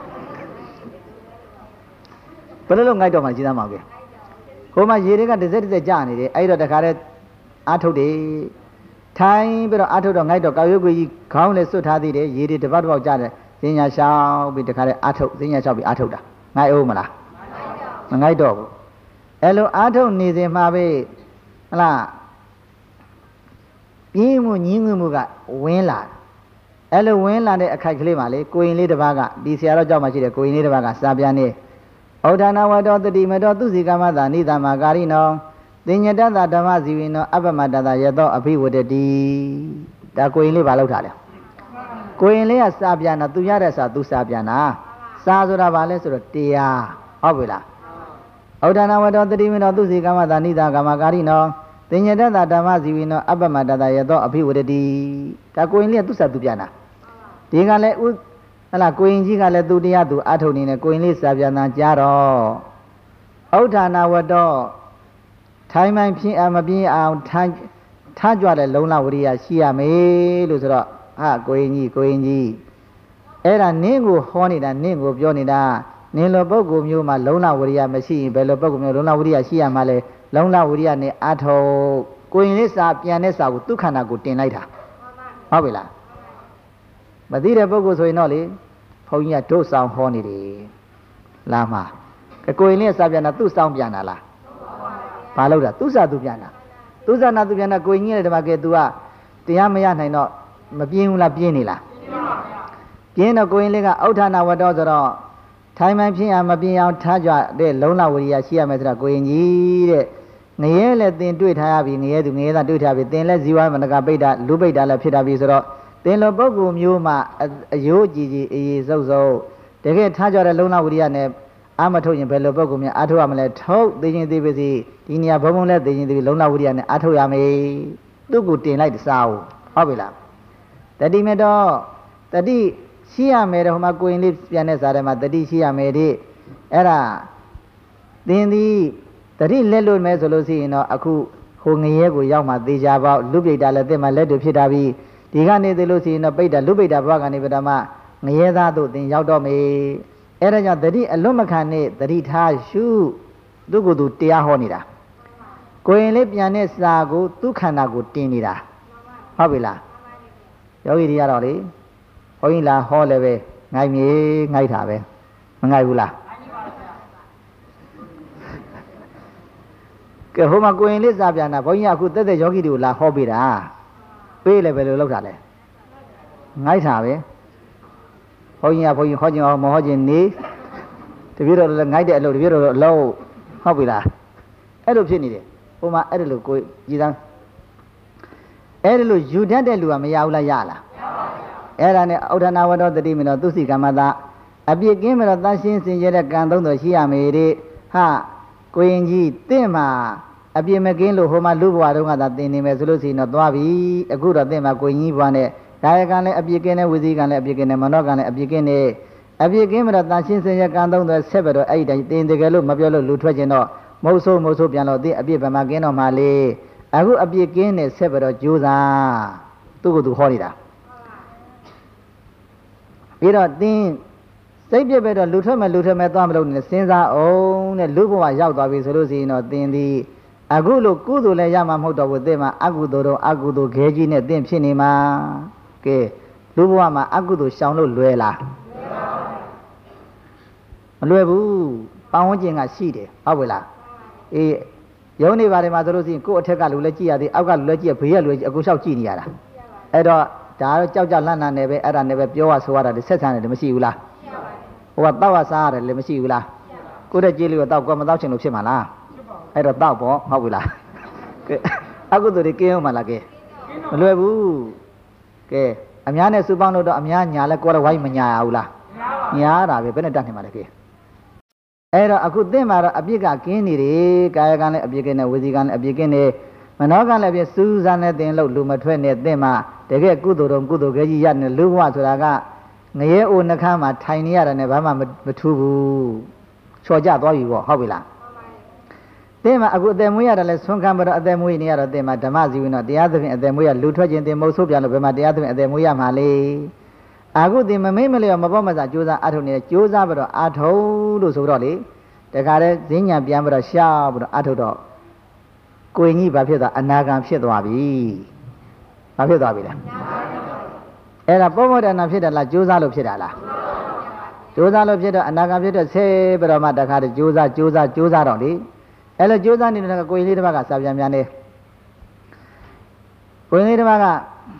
ဘယ်လိုလုပ်ငိုက်တော့မှကြီးသားမအောင်ကဲဟိုမှာရေတွေကတစ်စက်ကြာနေတယ်အဲ့တော့တခါတည်းအာထုတ်တယ်ထိုင်ပြီးတော့အာထုတ်တော့ငိုက်တော့ကောက်ရုပ်ကြီးခေါင်းလည်းဆွတ်ထားသေးတယ်ရေတွေတစ်ပေါက်ကြာတယ်ဈဉ္ညာရှောင်းပြီးတခါတည်းအာထုတ်ဈဉ္ညာရှောက်ပြီးအာထုတ်တာငိုက်အောင်မလားမငိုက်တော့ဘူးအဲ့လိုအာထုတ်နေစဉ်မှာပဲဟလားပြင်းမှုညင်းမှုကဝင်းလာအဲ့လိုဝင်းလာတဲ့အခိုက်ကလေးမှာလေကိုရင်လေးတစ်ပါးကဒီဆရာတော်ကြောင့်မှရှိတယ်ကိုရင်လေးတစ်ပါးကစာပြန်နေဩဒါနဝတ္တောတတိမတောသူစီကမသာနိသမကာရိနောသင်္ညတတဓမ္မဇီဝိနောအပ္ပမတတယသောအဘိဝတတိဒါကိုရင်လေးဘာလုပ်ထားလဲကိုရင်လေးကစာပြန်တာသူရတဲ့စာသူစာပြန်တာစာဆိုတာဘာလဲဆိုတော့တရားဟုတ်ပြီလားဩဒါနဝတ္တတိမိနောသူစီကမ္မသာနိတာကာမကာရိနောတင်ညတတဓမ္မဇီဝိနောအပ္ပမတတယသောအဖိဝရတိဒါကိုရင်လေးသူစသူပြန်တာဒီကလည်းဟလာကိုရင်ကြီးကလည်းသူတရားသူအထုတ်နေတယ်ကိုရင်လေးစာပြန်တာကြားတော့ဩဒါနဝတ္တထိုင်မှန်ဖြစ်မပြင်းအောင်ထားကြွတဲ့လုံလဝရိယရှိရမယ်လို့ဆိုတော့ကိုရင်ကြီးအဲ့ဒါနင်းကိုဟောနေတာနင်းကိုပြောနေတာနင်းလိုပုဂ္ဂိုလ်မျိုးမှာလုံလဝရိယမရှိရင်ဘယ်လိုပုဂ္ဂိုလ်မျိုးလုံလဝရိယရှိရမှာလဲလုံလဝရိယနဲ့အထောကိုရင်လေးစာပြန်တဲ့စာကိုသူခန္ဓာကိုတင်လိုက်တာဟုတ်ပြီလားမသိတဲ့ပုဂ္ဂိုလ်ဆိုရင်တော့လေဘုန်းကြီးကတို့ဆောင်ဟောနေတယ်လားမှာကိုရင်လေးစာပြန်တာသူ့ဆောင်ပြန်တာလားဘာလို့လဲသူစာသူပြန်တာသူစာနာသူပြန်တာကိုရင်ကြီးလည်းဒီမှာကဲ तू ကတရားမရနိုင်တော့မပြင်းဘူးလားပြင်းနေလားပြင်းတော့ကိုရင်လေးကဩထာနာဝတ္တဆိုတော့ထိုင်မှန်ဖြစ်အောင်မပြင်းအောင်ထားကြတဲ့လုံလဝရိယရှိရမယ်ဆိုတော့ကိုရင်ကြီးတဲ့ငရဲလည်းသင်တွေ့ထားရပြီငရဲသူငရဲသားတွေ့ထားပြီသင်လည်းဇီဝမနကပိဋ္ဌလူပိဋ္ဌလည်းဖြစ်တာပြီဆိုတော့သင်လိုပုဂ္ဂိုလ်မျိုးမှာအယိုးကြည်အေးစုပ်တကယ်ထားကြတဲ့လုံလဝရိယနဲ့အာမထုတ်ရင်ဘယ်လိုပုဂ္ဂိုလ်များအာထုတ်ရမလဲထုတ်သိချင်းသိပါစီဒီနေရာဘုံဘုံလည်းသိချင်းသိပြီလုံလဝရိယနဲ့အာထုတ်ရမယ်သူ့ကိုတင်လိုက်တစားဟုတ်ပြီလားတတိမေတော့တတိရှိရမယ်တော့ဟိုမှာကိုရင်လေးပြန်တဲ့စားထဲမှာတတိရှိရမယ်ဒီအဲ့ဒါသင်သည်တတိလက်လွတ်မယ်ဆိုလို့ရှိရင်တော့အခုဟိုငရဲကိုရောက်မှသေချာပေါက်လူပိဋ္ဌလည်းသင်မှလက်တွေဖြစ်တာပြီးဒီကနေသေလို့ရှိရင်တော့ပိဋ္ဌလူပိဋ္ဌဘဝကနေပထမငရဲသားတို့သင်ရောက်တော့မယ်အဲ့ဒါကြောင့်တတိအလွတ်မခံနဲ့တတိထားရှုသူ့ကိုယ်သူတရားဟောနေတာကိုရင်လေးပြန်တဲ့စာကိုသူ့ခန္ဓာကိုတင်နေတာဟုတ်ပြီလားယောဂီတွေကတော့လေဘုန်းကြီးလာဟောလည်းပဲငိုက်မြေငိုက်တာပဲမငိုက်ဘူးလားကဲဟိုမှာကိုရင်လေးစာပြန်တာဘုန်းကြီးကအခုတက်တဲ့ယောဂီတွေကိုလာဟောပေးတာပေးလည်းပဲလို့လောက်တာလဲငိုက်တာပဲဘုန်းကြီးကဘုန်းကြီးဟောခြင်းအောင်မဟောခြင်းနေတပြည့်တော့လည်းငိုက်တဲ့အလုပ်တပြည့်တော့အလုပ်ဟုတ်ပြီလားအဲ့လိုဖြစ်နေတယ်ဟိုမှာအဲ့ဒါလို့ကိုကြည်သန်းအဲ့ဒါလို့ယူတတ်တဲ့လူကမရဘူးလားရလားအဲ့ဒါနဲ့ဩဒနာဝတ္တတတိမေနောသူစီကမ္မတာအပြစ်ကင်းမတော့တန်ရှင်းစင်ကြဲတဲ့ကံသုံးတော်ရှိရမေတဲ့ဟာကိုရင်ကြီးတင့်မှာအပြစ်မကင်းလို့ဟိုမှာလူဘဝတုန်းကသာသင်နေမယ်ဆိုလို့ရှိရင်တော့သွားပြီအခုတော့တင့်မှာကိုရင်ကြီးဘဝနဲ့ဒါရကံလည်းအပြစ်ကင်းတဲ့ဝိသီကံလည်းအပြစ်ကင်းတဲ့မနောကံလည်းအပြစ်ကင်းတဲ့အပြစ်ကင်းမတော့တန်ရှင်းစင်ကြဲကံသုံးတော်ဆက်ပြီးတော့အဲ့ဒီတိုင်းတင်တကယ်လို့မပြောလို့လူထွက်ခြင်းတော့မဟုတ်ဆိုးပြန်လို့ဒီအပြစ်ဗမာကင်းတော့မှလေအခုအပြစ်ကင်းနေဆက်ပြီးတော့ကြိုးစားသူ့ကိုယ်သူဟောနေတာပြီးတော့တင်းစိတ်ပြည့်ပဲတော့လူထွက်မဲ့သွားမလို့နဲ့စဉ်းစားအောင်တဲ့လူဘဝရောက်သွားပြီဆိုလို့ရှိရင်တော့တင်းဒီအခုလို့ကုသိုလ်လည်းရမှာမဟုတ်တော့ဘူးတင်းမှာအကုသိုလ်တော့အကုသိုလ်ခဲကြီးနဲ့တင်းဖြစ်နေမှာကဲလူဘဝမှာအကုသိုလ်ရှောင်လို့လွယ်လားမလွယ်ဘူးပတ်ဝန်းကျင်ကရှိတယ်ဟုတ်ပြီလားအေးရုံးနေပါတယ်မှာဆိုလို့ရှိရင်ကိုယ့်အထက်ကလူလည်းကြည့်ရသေးအောက်ကလူလည်းကြည့်ရဘေးကလူလည်းအကုန်လျှောက်ကြည့်နေရတာအဲ့တော့ဒါတော့ကြောက်လန့်နေပဲအဲ့ဒါနဲ့ပဲပြောရဆိုရတာဆက်ဆံတယ်မရှိဘူးလားဟိုကတောက်ရစားရတယ်လည်းမရှိဘူးလားကိုယ့်တဲ့ကြေးလေးကိုတောက်ကောမတောက်ချင်လို့ဖြစ်မှာလားအဲ့တော့တောက်ပေါ့ဟုတ်ပြီလားကဲအကုသိုလ်တွေကင်းအောင်မလားကဲမလွယ်ဘူးကဲအများနဲ့စုပေါင်းလို့တော့အများညာလဲကိုယ်တော့ဝိုင်းမညာရဘူးလားညာတာပဲဘယ်နဲ့တတ်နေမှာလဲကဲအဲ့တော့အခုသင်မှာတော့အပြစ်ကကင်းနေတယ်ကာယကံလည်းအပြစ်ကင်းတယ်ဝစီကံလည်းအပြစ်ကင်းတယ်မနောကံလည်းအပြစ်စူးစမ်းနဲ့တင်လို့လူမထွက်နဲ့သင်မှာတကယ်ကုသိုလ်တော်ကုသိုလ်ခဲကြီးရနေလူဘဝဆိုတာကငရဲအိုနှခမ်းမှာထိုင်နေရတယ်နဲ့ဘာမှမထူးဘူးချော်ကြသွားပြီပေါ့ဟုတ်ပြီလားသင်မှာအခုအသက်မွေးရတယ်လဲဆွမ်းခံပြီးတော့အသက်မွေးနေရတော့သင်မှာဓမ္မဇီဝင်းတော့တရားသဖြင့်အသက်မွေးရလူထွက်ခြင်းတင်မဟုတ်ဆိုးပြန်လို့ဘယ်မှာတရားသဖြင့်အသက်မွေးရမှာလေအခုသင်မမိတ်မလျော်မပေါ့မစားကြိုးစားအထုံနေကြိုးစားပြီးတော့အထုံလို့ဆိုတော့လေတခါတည်းဈဉ္ညာပြန်ပြီးတော့ရှားပြီးတော့အထုတော့ကိုင်ကြီးဘာဖြစ်သွားအနာဂံဖြစ်သွားပြီဘာဖြစ်သွားပြီလဲအဲ့ဒါပောမောဒနာဖြစ်တယ်လားကြိုးစားလို့ဖြစ်တာလားကြိုးစားလို့ဖြစ်တော့အနာဂံဖြစ်တော့ဆဲပြီးတော့မှတခါတည်းကြိုးစားတော့လေအဲ့လိုကြိုးစားနေတဲ့ကိုင်လေးတစ်ပတ်ကစာပြန်ပြန်နေကိုင်လေးတစ်ပတ်က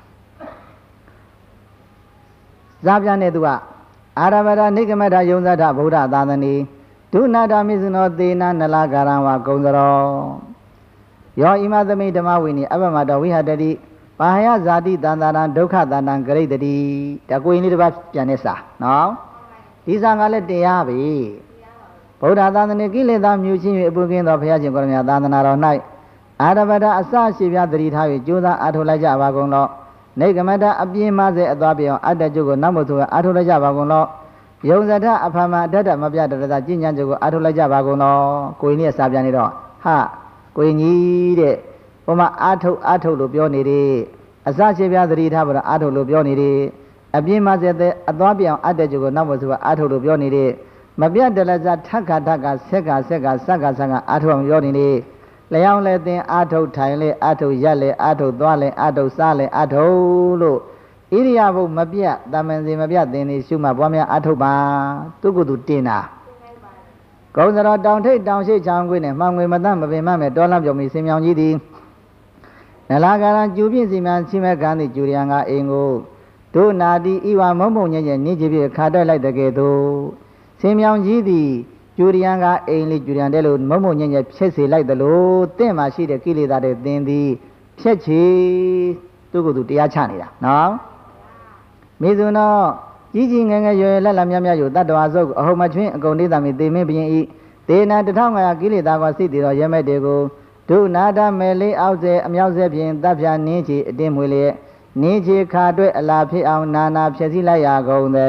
စာပြန်နေသူကအာရဗဒနိကမထယုံဇထဗုဒ္ဓသာသနီဒုနာတာမိစနောသေနာနလကာရံဝကုံစရောယောဣမသမိဓမ္မဝိနိအပမတဝိဟတတိပါဟယဇာတိတန္တရံဒုက္ခတန္တံဂရိတတိဒါကိုရင်လေးတစ်ပါးပြန်နေစာနော်ဒီစာကလည်းတရားပဲဗုဒ္ဓသာသနာကိလေသာမြူချင်း၍အပုကင်းသောဘုရားရှင်ကိုရမြတ်သာသနာတော်၌အာရဗဒအစရှိပြသတိထား၍ကြိုးစားအားထုတ်လိုက်ကြပါကုန်လောနေကမတအပြင်းမစေအသွားပြောင်းအတ္တကျုပ်ကိုနောက်မသူအားထုတ်လိုက်ကြပါကုန်လောယုံဇထအဖမအတ္တမပြတရတာကျင့်ကြံကျုပ်ကိုအားထုတ်လိုက်ကြပါကုန်လောကိုင်းကြီးကစာပြန်နေတော့ဟာကိုင်းကြီးတဲ့ဟိုမှာအားထုတ်လို့ပြောနေတယ်အစရှိပြသတိထားပြီးတော့အားထုတ်လို့ပြောနေတယ်အပြင်းမစေအသွားပြောင်းအတ္တကျုပ်ကိုနောက်မသူအားထုတ်လို့ပြောနေတယ်မပြတ်တလဇထက်ခါဆက်ကစက်ကအာထုံပြောနေလေလျောင်းလဲသင်အာထုထိုင်လဲအာထုရက်လဲအာထုသွားလဲအာထုစားလဲအာထုလို့ဣရိယာပုမပြတ်တမန်စီမပြတ်သင်နေရှုမှပွားများအာထုပါသူကသူတင်တာကုံစတော်တောင်ထိတ်တောင်ရှိချောင်းခွေးနဲ့မှောင်ငွေမတတ်မပင်မမဲ့တောလမ်းပြုံမီစင်မြောင်ကြီးသည်နလာကာရန်ကျူပြည့်စီမံချိမဲ့ကန်းသည်ကျူရန်ကအိမ်ကိုဒုနာတိဤဝမုံမုံညံ့ညံ့နေကြပြခါတိုက်လိုက်တဲ့ကဲ့သို့စင်မြောင်ကြီးသည်ကျူရန်ကအိမ်လေးကျူရန်တဲ့လို့မုံမုံညံ့ညံ့ဖြစ်စေလိုက်သလိုတင့်မှာရှိတဲ့ကိလေသာတွေသင်သည်ဖြက်ချေသူ့ကိုယ်သူတရားချနေတာနော်မိစုံတော့ကြီးကြီးငယ်ငယ်ရွယ်လက်လက်မြတ်မြတ်ယူတတ္တဝါစုပ်အဟုံမချွင်းအကုန်လေးသာမီသေမင်းဘုရင်ဤဒေနာ1500ကိလေသာကစိတ်တည်တော်ရဲမဲ့တွေကိုဒုနာဒမယ်လေးအောက်စေအမြောက်စေဖြင့်တပ်ဖြာနင်းချီအတင်းမွေလျက်နင်းချီခါတွေ့အလားဖြစ်အောင်နာနာဖြည့်စည်းလိုက်ရကုန်သည်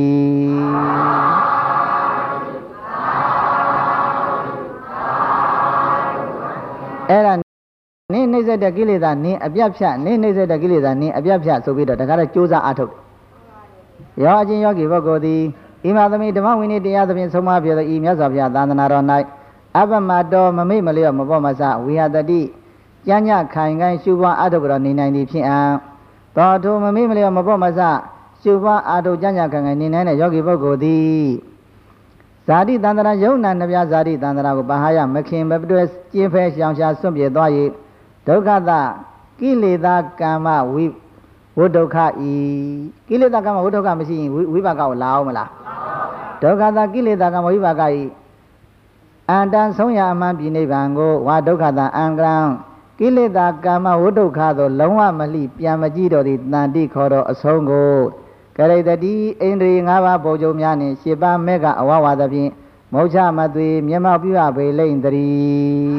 အဲ့ဒါနင်းနှိမ့်ဆက်တဲ့ကိလေသာနင်းအပြတ်ဖြတ်နင်းနှိမ့်ဆက်တဲ့ကိလေသာနင်းအပြတ်ဖြတ်ဆိုပြီးတော့တခါတော့ကြိုးစားအားထုတ်ရောအချင်းယောဂီပုဂ္ဂိုလ်သည်ဣမသမိဓမ္မဝိနည်းတရားသဖြင့်ဆုံးမပြောသောဤမြတ်စွာဘုရားသာသနာတော်၌အပမတော်မမိတ်မလျော့မပေါ်မဆဝိဟတတိကြညခိုင်ခိုင်ရှုပွားအားထုတ်တော်နေနိုင်သည်ဖြစ်အံတော်ထိုမမိတ်မလျော့မပေါ်မဆရှုပွားအားထုတ်ကြညခိုင်ခိုင်နေနိုင်တဲ့ယောဂီပုဂ္ဂိုလ်သည်ဇာတိတန္တရာယုံနာနှပြဇာတိတန္တရာကိုပါဟယမခင်မတွဲကျင်းဖဲရှောင်ရှားစွန့်ပြေသွား၍ဒုက္ခသကိလေသာကမ္မဝိဒုက္ခဤကိလေသာကမ္မဝိဒုက္ခမရှိရင်ဝိပါကကိုလာအောင်မလားဒုက္ခသကိလေသာကမ္မဝိပါကဤအန္တန်ဆုံးရအမှန်ပြည်နိဗ္ဗာန်ကိုဝါဒုက္ခသအံကံကိလေသာကမ္မဝိဒုက္ခသို့လုံးဝမလိပြန်မကြည့်တော်သည်တန်တိခေါ်တော်အဆုံးကိုကရိတတိအိန္ဒြေ5ပါးပုံကျုံများနှင့်10ပါးမဲ့ကအဝဝါသဖြင့်မောချမသွေမျက်မှောက်ပြုအပ်ပေလိမ့်တည်း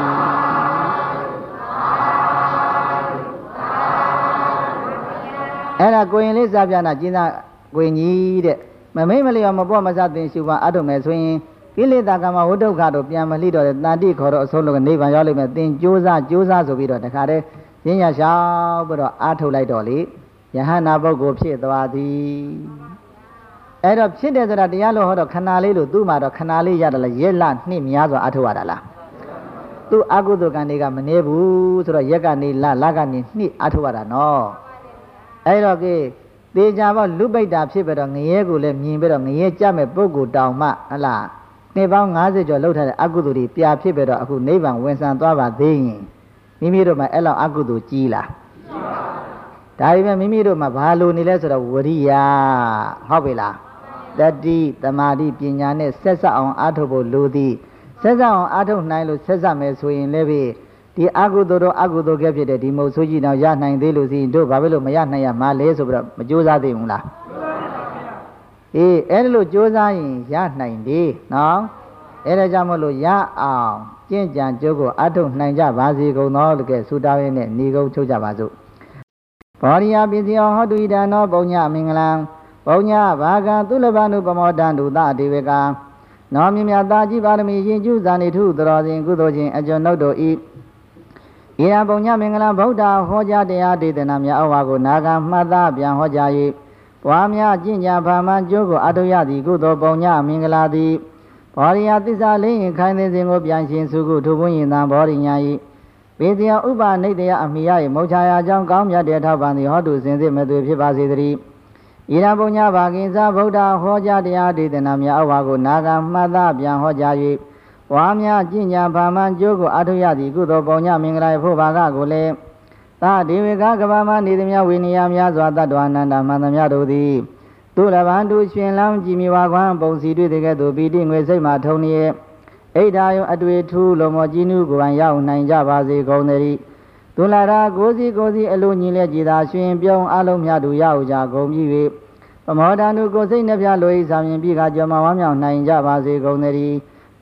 အဲ့ဒါကိုရင်လေးစားပြနာကျင်းသားကိုရင်ကြီးတဲ့မမိတ်မလျော်မပေါ်မစသင်ရှုပါအထုံမယ်ဆိုရင်ကိလေသာကမ္မဝိဒုက္ခတို့ပြန်မလိတော့တဲ့တန်တိခေါ်တော့အဆုံးလို့နိဗ္ဗာန်ရောက်လိမ့်မယ်သင်ကြိုးစားဆိုပြီးတော့တခါတည်းရင်းရရှောက်ပြီးတော့အားထုတ်လိုက်တော့လေယဟနာပုဂ္ဂိုလ်ဖြစ်သွားသည်အဲ့တော့ဖြစ်တယ်ဆိုတာတရားလို့ဟောတော့ခဏလေးလို့သူ့မှာတော့ခဏလေးရတယ်လားရက်လနှစ်များစွာအားထုတ်ရတာလားသူ့အကုသိုလ်ကံတွေကမနေဘူးဆိုတော့ရက်ကနေလကနေနှစ်အားထုတ်ရတာနော်အဲ့တော့ကေသေချာပေါ့လူပိတ်တာဖြစ်ပြီးတော့ငရဲကိုလည်းမြင်ပြီးတော့ငရဲကြမဲ့ပုဂ္ဂိုလ်တောင်မှဟလားနှစ်ပေါင်း90ကျော်လှုပ်ထားတဲ့အကုသိုလ်တွေပြဖြစ်ပြီးတော့အခုနိဗ္ဗာန်ဝင်ဆံသွားပါသေးရင်မိမိတို့မှာအဲ့လောက်အကုသိုလ်ကြီးလားဒါပေမဲ့မိမိတို့မှာဘာလို့နေလဲဆိုတော့ဝရိယဟုတ်ပြီလားတတိတမာတိပညာနဲ့ဆက်ဆက်အောင်အားထုတ်ဖို့လိုသည်ဆက်ဆက်အောင်အားထုတ်နိုင်လို့ဆက်ဆက်မယ်ဆိုရင်လည်းဒီအကုသိုလ်တော့အကုသိုလ်ကဲဖြစ်တဲ့ဒီမုတ်ဆိုးကြီးတော့ရနိုင်သေးလို့စီတို့ဘာဖြစ်လို့မရနိုင်ရမှာလဲဆိုပြီးတော့မကြိုးစားသေးဘူးလားအေးအဲ့လိုကြိုးစားရင်ရနိုင်တယ်နော်အဲ့ဒါကြောင့်မလို့ရအောင်ကျင့်ကြံကြိုးကိုအားထုတ်နိုင်ကြပါစေကုန်သောလို့ကဲဆုတောင်းရင်းနဲ့ဏီကုန်းချုပ်ကြပါစို့ဘောရိယပိစီယောဟောတုဣဒနောပုံညမင်္ဂလံပုံညဘာကံသုလဘနုပမောတံဒုသဒေဝကံနောမြမြတာကြည်ပါရမီရင်ကျူးဇာနေထုသရောစဉ်ကုသိုလ်ချင်းအကျွန်ုပ်တို့ဤဣရပုံညမင်္ဂလံဗုဒ္ဓဟောကြားတရားဒေသနာများအဝါကိုနာဂံမှတ်သားပြန်ဟောကြား၍ပွားများကျင့်ကြံဖာမှန်ကျိုးကိုအထုရသည်ကုသိုလ်ပုံညမင်္ဂလာသည်ဘောရိယသစ္စာလေးရင်ခိုင်သိစဉ်ကိုပြန်ရှင်စုခုထုပွင့်ရင်တံဘောရိညာဤပေဇယဥပနိတယအမိယ၏မောချာယာကြောင့်ကောင်းမြတ်တဲ့ထောက်ပံသည်ဟောတုစင်စစ်မသွေဖြစ်ပါစေတည်းဣရပုံညဘာကိစ္စဗုဒ္ဓဟောကြားတရားဒေသနာများအဝါကိုနာဂံမှတ်သားပြန်ဟောကြား၍ဝါများကျင့်ကြံဖာမှန်ကျိုးကိုအထုရသည်ကုသိုလ်ပုံညမင်္ဂလာဖို့ဘာကကိုလည်းသာဒေဝကကဘာမနေသည်များဝိနည်းများစွာတတ္တဝါနန္ဒမှန်သမျှတို့သည်သူလဘန်သူရှင်လောင်းကြည်မြဝါခွမ်းပုံစီတွေ့တဲ့ကဲ့သို့ပီတိငွေစိတ်မှထုံနေအိဒါယုံအတွေ့ထူးလုံးမကြီးနုကိုယ်ပိုင်ရောက်နိုင်ကြပါစေကုန်သတည်းသူလာရာကိုစီအလိုညီလက်ကြည်သာရှင်ပြုံးအလုံးမြတ်သူရောက်ကြကုန်ပြီ၍ပမောဒန္တုကိုစိတ်နှပြလို၏စာမြင်ပြီကကြော်မဝမ်းမြောက်နိုင်ကြပါစေကုန်သတည်း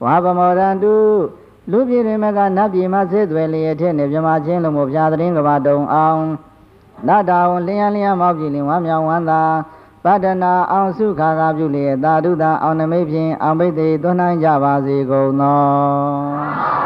ဝါပမောရန္တုလူပြည်တွင်မကနတ်ပြည်မှာဆေးသွဲလျက်ထက်နေမြမချင်းလုံးမပြာသတင်းကဘာတုံအောင်နတ္တဝလျံလျံမောက်ကြည်လင်ဝါမြောင်ဝန္တာပတ္တနာအောင်စုခါကပြုလျက်သာဓုသာအောင်နမိတ်ဖြင့်အောင်ပိတ်သေးသွန်းနိုင်ကြပါစေကုန်သော